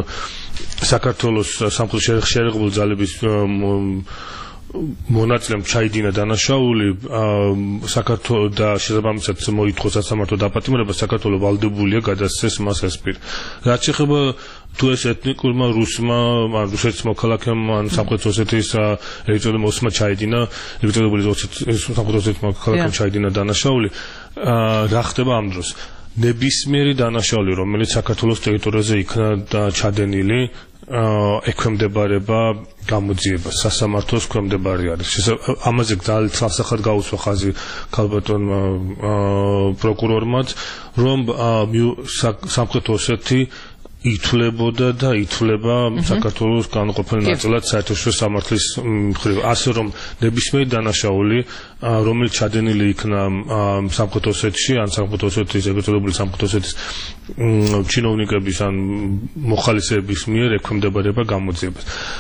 სამხედრო შეერაღებული ძალების მონაწილემ ჩაიდინა დანაშაული საქართველოს და შესაბამისად მოითხოვს სასამართლო დაპატიმრება საქართველოს ვალდებულია გადასცეს მას ეს პირი რაც შეეხება თუ ეს ეთნიკურმა რუსმა რუსეთის მოქალაქემ ან სამხრეთ ოსეთის ეროვნულ მოსმა ჩაიდინა ეროვნული სამხრეთ ოსეთის მოქალაქემ ჩაიდინა დანაშაული რა ხდება ამ დროს ნებისმიერი დანაშაული რომელიც საქართველოს ტერიტორიაზე იქნა ჩადენილი ექვემდებარება გამოძიებას სასამართლოს ექვემდებარი არის ამაზე ძალიან ცალსახად გაუსვა ხაზი ქალბატონმა პროკურორმაც რომ სამხრეთ ოსეთი ითვლებოდა და ითვლება საქართველოს განუყოფელ ნაწილად საერთაშორისო სამართლის მხრივ ასე რომ ნებისმიერი დანაშაული რომელიც ჩადენილი იქნა სამხრეთ ოსეთში ან სამხრეთ ოსეთის ეგრეთწოდებული სამხრეთ ოსეთის ჩინოვნიკების ან მოხალისეების მიერ ექვემდებარება გამოძიებას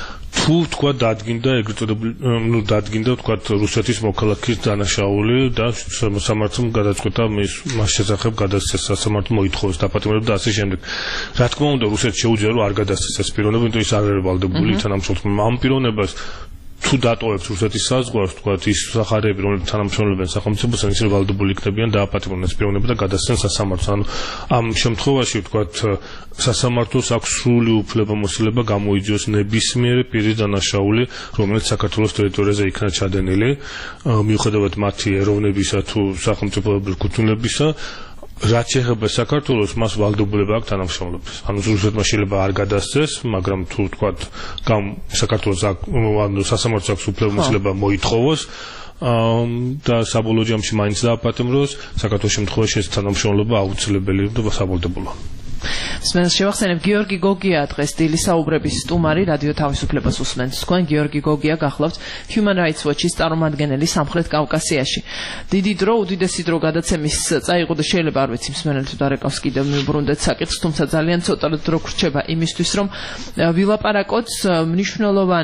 თუ თქვა დადგინდა ეგრეთ წოდებული დადგინდა თქვა რუსეთის მოქალაქის დანაშაული და სამართლომ გადაწყვეტა მას შესახებ გადასცეს სასამართლო მოითხოვეს დაპატიმრება და ასე შემდეგ. Რა თქმა უნდა რუსეთს შეუძლია რომ არ გადასცეს ეს პიროვნება, იმიტომ ის არ არის ვალდებული თანამშრომლობა. ამ პიროვნებას თუ დატოვებს რუსეთის საზღვარს, თქვა ის სახარები, რომლებიც თანამშრომლობენ სახელმწიფოს, ისინი ვალდებული იქნებიან დააპატიმრონ ეს პიროვნება და გადასცენ სასამართლოს. ანუ ამ შემთხვევაში თქვა სასამართლოს აქვს სრული უფლებამოსილება გამოიძიოს ნებისმიერი პირის დანაშაული, რომელიც საქართველოს ტერიტორიაზე იქნა ჩადენილი, მიუხედავად მათი ეროვნებისა თუ სახელმწიფოებრივი კუთვნილებისა. რაც შეეხება საქართველოს, მას ვალდებულება აქვს თანამშრომლობის. ანუ რუსეთმა შეიძლება არ გადასცეს, მაგრამ თუ თქვა საქართველოს სასამართლოს აქვს უფლებამოსილება მოითხოვოს და საბოლოო ჯამში მაინც დააპატიმროს, საქართველოს შემთხვევაში ეს თანამშრომლობა აუცილებელი და სავალდებულოა. Მსმენელს შევახსენებ გიორგი გოგია დღეს დილის საუბრების სტუმარი რადიო თავისუფლებას უსმენთ. თქვენ გიორგი გოგია გახლავთ Human Rights Watch-ის წარმომადგენელი სამხრეთ კავკასიაში. დიდი დრო, უდიდესი დრო გადაცემის წაიღო და შეიძლება არ ვიცი მსმენელი თუ დარეკავს კიდევ მიუბრუნდეთ საკითხს, თუმცა ძალიან ცოტა დრო გრჩება იმისთვის, რომ ვილაპარაკოთ მნიშვნელოვან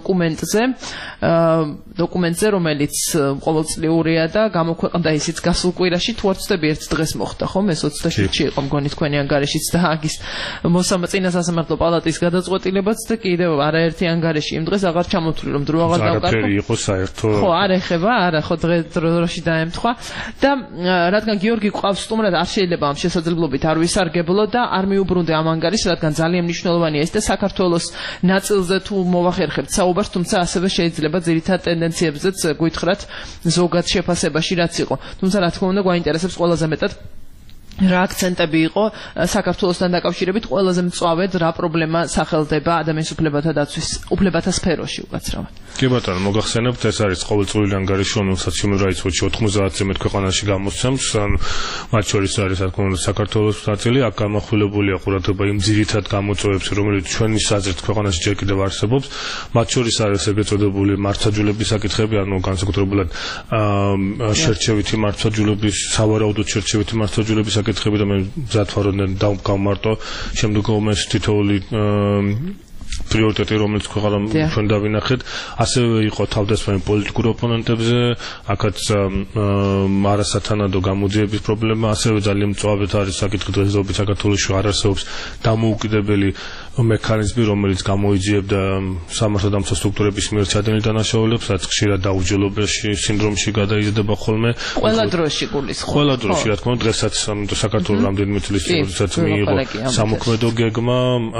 დოკუმენტზე, რომელიც ყოველწლიურია და გამოქვეყნდა ისიც გასულ კვირაში, თუ არ ვცდები ერთ დღეს მოხდა, ხომ? ეს 27-ში იყო მგონი თქვენი ანგარიშიც და აგის მოსამართლე სასამართლო პალატის გადაწყვეტილებაც და კიდევ არაერთი ანგარიში იმ დღეს აღარ ჩამოთვლი რომ დრო აღარ დავკარგო. არაფერი იყო საერთო. ხო, არ ეხება, არა, ხო დროში დაემთხვა და რადგან გიორგი ყავს სტუმრად არ შეიძლება ამ შესაძლებლობით არ ვისარგებლო და არ მიუბრუნდე ამ ანგარიშს, რადგან ძალიან მნიშვნელოვანია ეს და საქართველოს ნაწილზე თუ მოვახერხებთ საუბარს, თუმცა ასევე შეიძლება ძირითად ტენდენციებზეც გვითხრათ ზოგად შეფასებაში რაც იყო. თუმცა რა თქმა უნდა გვაინტერესებს ყველაზე მეტად რა აქცენტები იყო საქართველოსთან დაკავშირებით ყველაზე მწვავედ რა პრობლემა სახელდება ადამიანის უფლებათა დაცვის უფლებათა სფეროში უკაცრავად. კი ბატონო, მოგახსენებთ ეს არის ყოველწლიური ანგარიში, რომელსაც Human Rights Watch 90-ზე მეტ ქვეყანაში გამოსცემს, მათ შორის არის რა თქმა უნდა საქართველოს ნაწილი, აქ გამახვილებულია ყურადღება იმ ძირითად გამოწვევებს, რომელიც ჩვენი საზრით ქვეყანაში ჯერ კიდევ არსებობს, მათ შორის არის ეგრეთ წოდებული მართლმსაჯულების საკითხები, ანუ განსაკუთრებულად შერჩევითი მართლმსაჯულების, სავარაუდოდ შერჩევითი მართლმსაჯულების საკითხები და მე მზად ვარ რომ დავმკავმარტო შემდგომ ეს თითოეული პრიორიტეტი რომელიც ჩვენ დავინახეთ, ასევე იყო თავდასხმები პოლიტიკურ ოპონენტებზე, აქაც არასათანადო გამოძიების პრობლემა, ასევე ძალიან მწვავედ არის საკითხი დღესდღეობით საქართველოში არ არსებობს დამოუკიდებელი მექანიზმი, რომელიც გამოიძიებდა სამართალდამცავ სტრუქტურების მიერ ჩადენილ დანაშაულებს, რაც ხშირად დაუჯელობაში სინდრომში გადაიზრდება ხოლმე. ყველა დროში გულისხმობს. ყველა დროში, რა თქმა უნდა, დღესაც საქართველოს რამდენიმე წლის წინ, როდესაც მიიღო სამოქმედო გეგმა,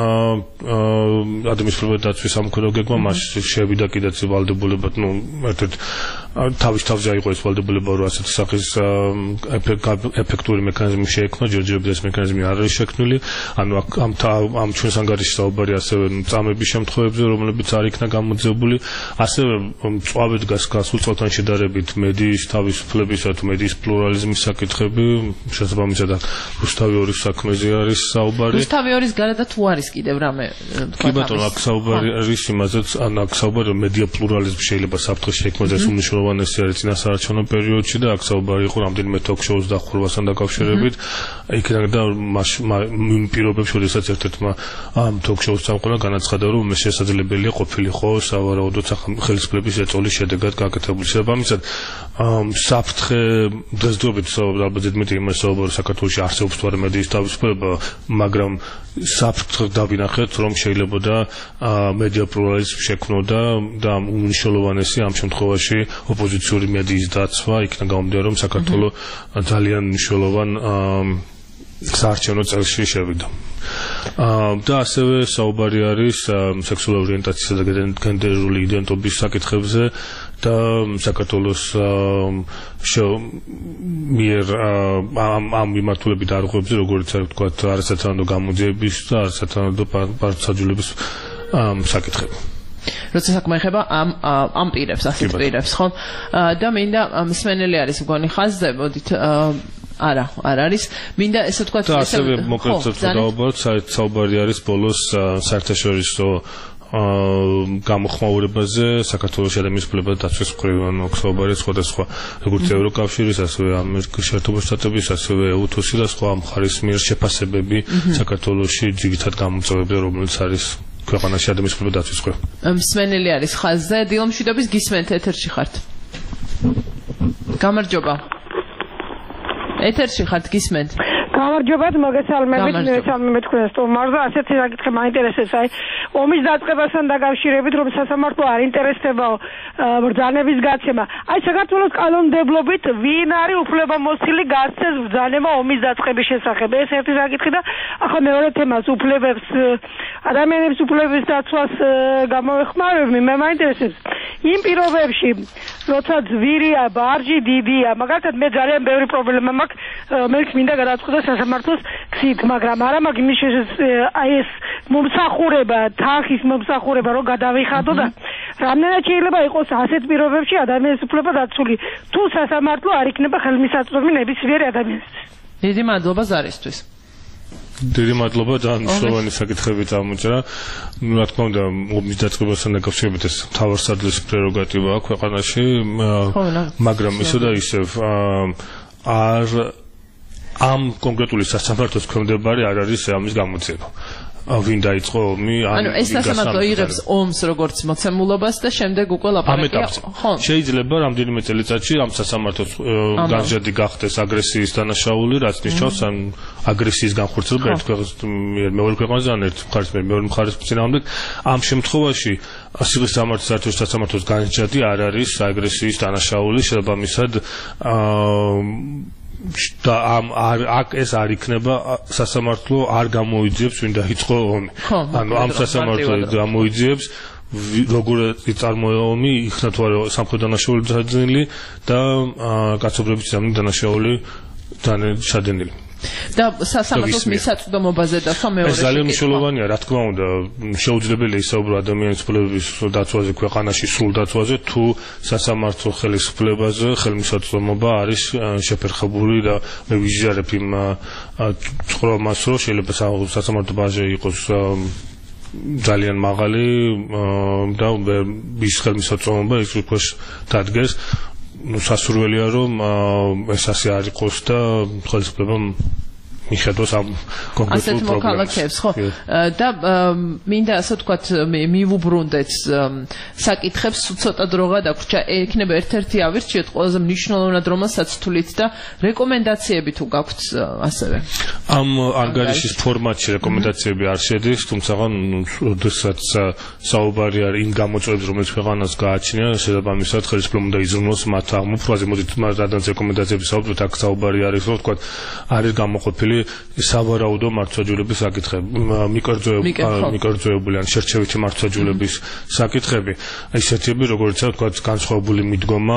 ადამიანის უფლებათა დაცვის სამოქმედო გეგმა, მას შევიდა კიდეც ვალდებულება, ერთ-ერთ თავის თავზე აიღო ეს ვალდებულება, რომ ასეთი სახის ეფექტური მექანიზმი შეექმნა, ჯერჯერობით ეს მექანიზმი არ არის შექმნილი, ანუ ამ ჩვენს ანგარიშში საუბარი ასევე წამების შემთხვევებზე, რომლებიც არ იქნა გამოძიებული, ასევე მწვავედ გასულ წელთან შედარებით მედიის თავისუფლებისა თუ მედიის პლურალიზმის საკითხები, შესაბამისად რუსთავი ორის საქმეზე არის საუბარი. რუსთავი ორის გარდა თუ არის კიდევ რამე თქვა? კი ბატონო, აქ საუბარი არის იმაზეც, აქ საუბარი რომ მედია პლურალიზმი შეიძლება საფრთხეში შექმნას, ეს უმნიშვნელოვანესი არის წინასაარჩევნო პერიოდში და აქ საუბარი იყო რამდენიმე თოქ-შოუს დახურვასთან დაკავშირებით. იქიდან და იმ პირობებში, როდესაც ერთ-ერთმა ამ თოქ-შოუს წამყვანმა განაცხადა, რომ ეს შესაძლებელია ყოფილიყო სავარაუდოდ ხელისუფლების ეწოლის შედეგად გაკეთებული. შესაბამისად, საფრთხე დღესდღეობით ალბათ ზედმეტი იმას საუბარი საქართველოში არსებობს თუ არა მედიის თავისუფლება, მაგრამ საფრთხე დავინახეთ, რომ შეიძლება და მედია პლურალიზმი შექმნოდა და უმნიშვნელოვანესი ამ შემთხვევაში ოპოზიციური მედიის დაცვა, იქნა გამომდინარე, რომ საქართველოს ძალიან მნიშვნელოვან საარჩევნო წელში შევიდა. და ასევე საუბარი არის სექსუალური ორიენტაციისა და გენდერული იდენტობის საკითხებზე და საქართველოს მიერ ამ მიმართულებით არღვევებზე, როგორც ვთქვათ, არასათანადო გამოძიების და არასათანადო მართლმსაჯულების საკითხები. როცა საქმე ეხება ამ პირებს, ასეთ პირებს, ხო? და მინდა მსმენელი არის მგონი ხაზზე, მოდით არა, არ არის. მინდა ესე ვთქვათ, და ასევე მოკლედ დავაბაროთ, საუბარი არის ბოლოს საერთაშორისო გამოხმაურებაზე საქართველოს ადამიანის უფლებათა დაცვის მხრივ, ანუ საუბარი სხვადასხვა როგორც ევროკავშირის, ასევე ამერიკის შეერთებული შტატების, ასევე EUTOS-ის და სხვა მხარის მიერ შეფასებები საქართველოში ძირითად გამოწვევებზე, რომელიც არის ქვეყანაში ადამიანის უფლებათა დაცვის ყურება. მსმენელი არის ხაზზე, დილომშვიდობის გისმენთ, ეთერში ხართ. გამარჯობა. ეთერში ხართ, გისმენთ. გამარჯობათ, მოგესალმებით თქვენ სტუმარს და ასეთი საკითხი მაინტერესებს, აი ომის დაწყებასთან დაკავშირებით, რომ სასამართლო არ ინტერესდებაო ბრძანების გაცემა. აი საქართველოს კანონმდებლობით ვინ არის უფლებამოსილი გასცეს ბრძანება ომის დაწყების შესახებ? ეს ერთი საკითხი და ახლა მეორე თემას უფლებებს ადამიანების უფლებების დაცვას გამოვეხმარებები, მე მაინტერესებს იმ პირობებში, როცა ძვირია, ბარჯი დიდია, მაგალითად მე ძალიან ბევრი პრობლემა მაქვს, რომელიც მინდა გადაწყვეტოს სასამართლოს გზით, მაგრამ არა მაგ იმის აი ეს მომსახურება, თანხის მომსახურება რომ გადავიხადო და რამდენად შეიძლება იყოს ასეთ პირობებში ადამიანის უფლება დაცული, თუ სასამართლო არ იქნება ხელმისაწვდომი ნებისმიერი ადამიანისთვის. დიდი მადლობა ზარისთვის. დიდი მადლობა და მნიშვნელოვანი საკითხები წამოჭრა. რა თქმა უნდა, ომის დაწყებასთან დაკავშირებით ეს მთავარსარდლის პრეროგატივაა ქვეყანაში, მაგრამ ისე და ისევ არ ამ კონკრეტული სასამართლოს ქვემდებარე არ არის ამის გამოძიება. ვინ დაიწყო ომი? ანუ ეს სასამართლო იღებს ომს როგორც მოცემულობას და შემდეგ უკვე ლაპარაკია. ხო, შეიძლება რამდენიმე წელიწადში ამ სასამართლოს განჯადი გახდეს აგრესიის დანაშაული, რაც ნიშნავს ან აგრესიის განხორციელება ერთ ქვეყანას მეორე ქვეყანაზე ან ერთ მხარეს მეორე მხარეს წინააღმდეგ. ამ შემთხვევაში სიღრმის სამართლის საერთაშორისო სასამართლოს განჯადი არ არის აგრესიის დანაშაული, შესაბამისად და აქ ეს არ იქნება სასამართლო არ გამოიძიებს ვინ დაიწყო ომი. ანუ ამ სასამართლო გამოიძიებს როგორ იწარმოება ომი, იქნა თუ არა სამხედრო დანაშაული ჩადენილი და კაცობრიობის დანაშაული ჩადენილი. და სასამართლოს მისაწვდომობაზე და მეორე ეს ძალიან მნიშვნელოვანია, რა თქმა უნდა, შეუძლებელია ისაუბრო ადამიანის უფლებების დაცვაზე ქვეყანაში, სრულ დაცვაზე, თუ სასამართლო ხელისუფლებაზე ხელმისაწვდომობა არის შეფერხებული და მე ვიზიარებ იმ ცხოვრებას, რომ შეიძლება სასამართლო ბაჟე იყოს ძალიან მაღალი და ის ხელმისაწვდომობა ის უკვე დადგეს. სასურველია რომ ეს ასე არ იყოს და ხელისუფლება მიხედოს ამ კონკრეტულ მოქალაქეებს, ხო? და მინდა ასე ვთქვათ მივუბრუნდეთ საკითხებს, ცოტა დრო გადაგვრჩა, ექნება ერთ-ერთი ავირჩიოთ ყველაზე მნიშვნელოვნად, რომელსაც თვლით და რეკომენდაციები თუ გაქვთ ასევე. ამ ანგარიშის ფორმატში რეკომენდაციები არ შედის, თუმცა როდესაც საუბარი არის იმ გამოწვევებს, რომელიც ქვეყანას გააჩნია, შესაბამისად ხელისუფლებამ უნდა იზრუნოს მათ აღმოფხვრაზე, მოდით რადგან რეკომენდაციები საუბრობთ, აქ საუბარი არის, რომ ვთქვათ, არის გამოყოფილი სავარაუდო მართლმსაჯულების საკითხები, მიკერძოებული ან შერჩევითი მართლმსაჯულების საკითხები, ისეთები, როგორიცაა ვთქვათ, განსხვავებული მიდგომა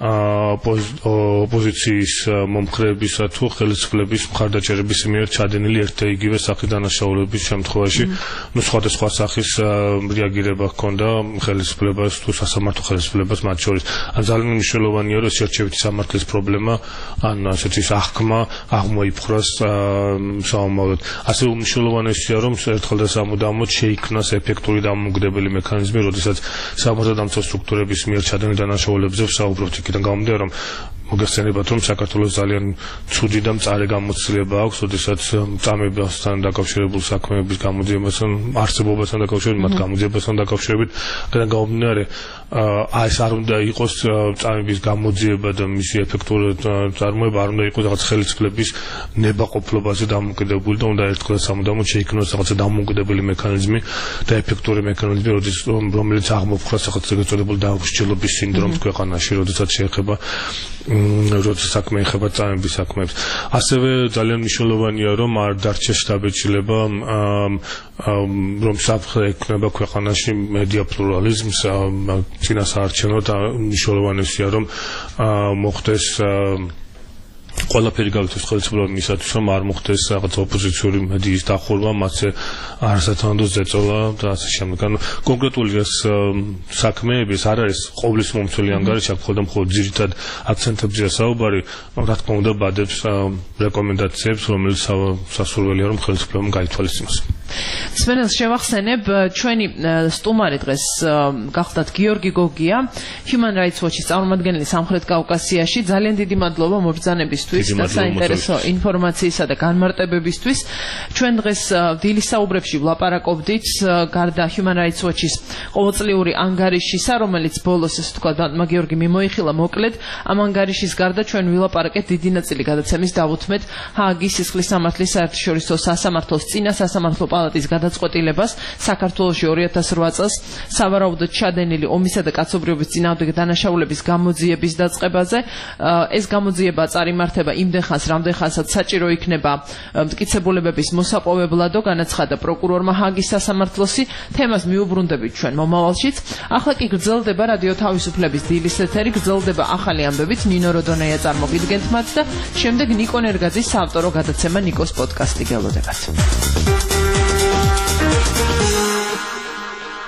ოპოზიციის მომხრეებისა თუ ხელისუფლების მხარდაჭერების მიერ ჩადენილი ერთ და იგივე სახის დანაშაულების შემთხვევაში, სხვადასხვა სახის რეაგირება ჰქონდა ხელისუფლებას თუ სასამართლო ხელისუფლებას მათ შორის. ძალიან მნიშვნელოვანია, რომ შერჩევითი სამართლის პრობლემა ან ასეთი აღქმა აღმოიფხვრას საომაროდ. ასე უმნიშვნელოვანესია, რომ ერთხელ და სამუდამოდ შეიქმნას ეფექტური დამოუკიდებელი მექანიზმი, როდესაც სამართალდამცავ სტრუქტურების მიერ ჩადენილ დანაშაულებზე ვსაუბრობთ. იქიდან გამომდინარე, რომ მოგესწრებათ, რომ საქართველოს ძალიან ცუდი და მწარე გამოცდილება აქვს, როდესაც წამებასთან დაკავშირებულ საქმეების გამოძიებასთან, არსებობასთან დაკავშირებით, მათ გამოძიებასთან დაკავშირებით, იქიდან გამომდინარე, ეს არ უნდა იყოს წამების გამოძიება და მისი ეფექტური წარმოება არ უნდა იყოს რაღაც ხელისუფლების ნებაყოფლობაზე დამოკიდებული და უნდა ერთხელ და სამუდამოდ შეიქმნას რაღაცა დამოუკიდებელი მექანიზმი და ეფექტური მექანიზმი, რომელიც აღმოფხვრას რაღაც ეგრეთ წოდებული დაუსჯელობის სინდრომს ქვეყანაში, როდესაც შეეხება როდესაც საქმე ეხება წამების საქმეებს. ასევე ძალიან მნიშვნელოვანია, რომ არ დარჩეს შთაბეჭდილება, რომ საფრთხე ექნება ქვეყანაში მედია პლურალიზმს, წინასაარჩევნო და მნიშვნელოვანია, რომ მოხდეს ყველაფერი გავიწევს ხელისუფლებისათვის, რომ არ მოხდეს რაღაც ოპოზიციური მედიის დახურვა, მათზე არასათანადო ზეწოლა და ასე შემდეგ. ანუ კონკრეტული ეს საქმეები არ არის ყოვლის მომცველი ანგარიში, აქ მხოლოდ ძირითად აქცენტებზეა საუბარი, რა თქმა უნდა, ბადებს რეკომენდაციებს, რომელიც სასურველია, რომ ხელისუფლებამ გაითვალისწინოს. სვენელს შევახსენებ ჩვენი სტუმარი დღეს გახდათ გიორგი გოგია, Human Rights Watch-ის წარმომადგენელი სამხრეთ კავკასიაში. ძალიან დიდი მადლობა მობრძანებისთვის და საინტერესო ინფორმაციისა და განმარტებებისთვის. ჩვენ დღეს დილის საუბრებში ვლაპარაკობდით გარდა Human Rights Watch-ის ყოველწლიური ანგარიშისა, რომელიც ბოლოს ესე თქვა ბატონმა გიორგი მიმოიხილა მოკლედ. ამ ანგარიშის გარდა ჩვენ ვილაპარაკეთ დიდი ნაწილი გადაცემის დავუთმეთ ჰააგის სისხლის სამართლის საერთაშორისო სასამართლოს წინა სასამართლო პალატის გადაწყვეტილებას საქართველოში 2008 წელს სავარაუდოდ ჩადენილი ომისა და კაცობრიობის წინააღმდეგ დანაშაულების გამოძიების დაწყებაზე. ეს გამოძიება წარიმართება იმდენ ხანს, რამდენ ხანსაც საჭირო იქნება მტკიცებულებების მოსაპოვებლადო, განაცხადა პროკურორმა ჰააგის სასამართლოსი. თემას მიუბრუნდებით ჩვენ მომავალშიც. ახლა კი გრძელდება რადიო თავისუფლების დილის ეთერი, გრძელდება ახალი ამბებით. ნინო როდონეია წარმოგიდგენთ მათ და შემდეგ ნიკო ნერგაძის საავტორო გადაცემა ნიკოს პოდკასტი გელოდებათ.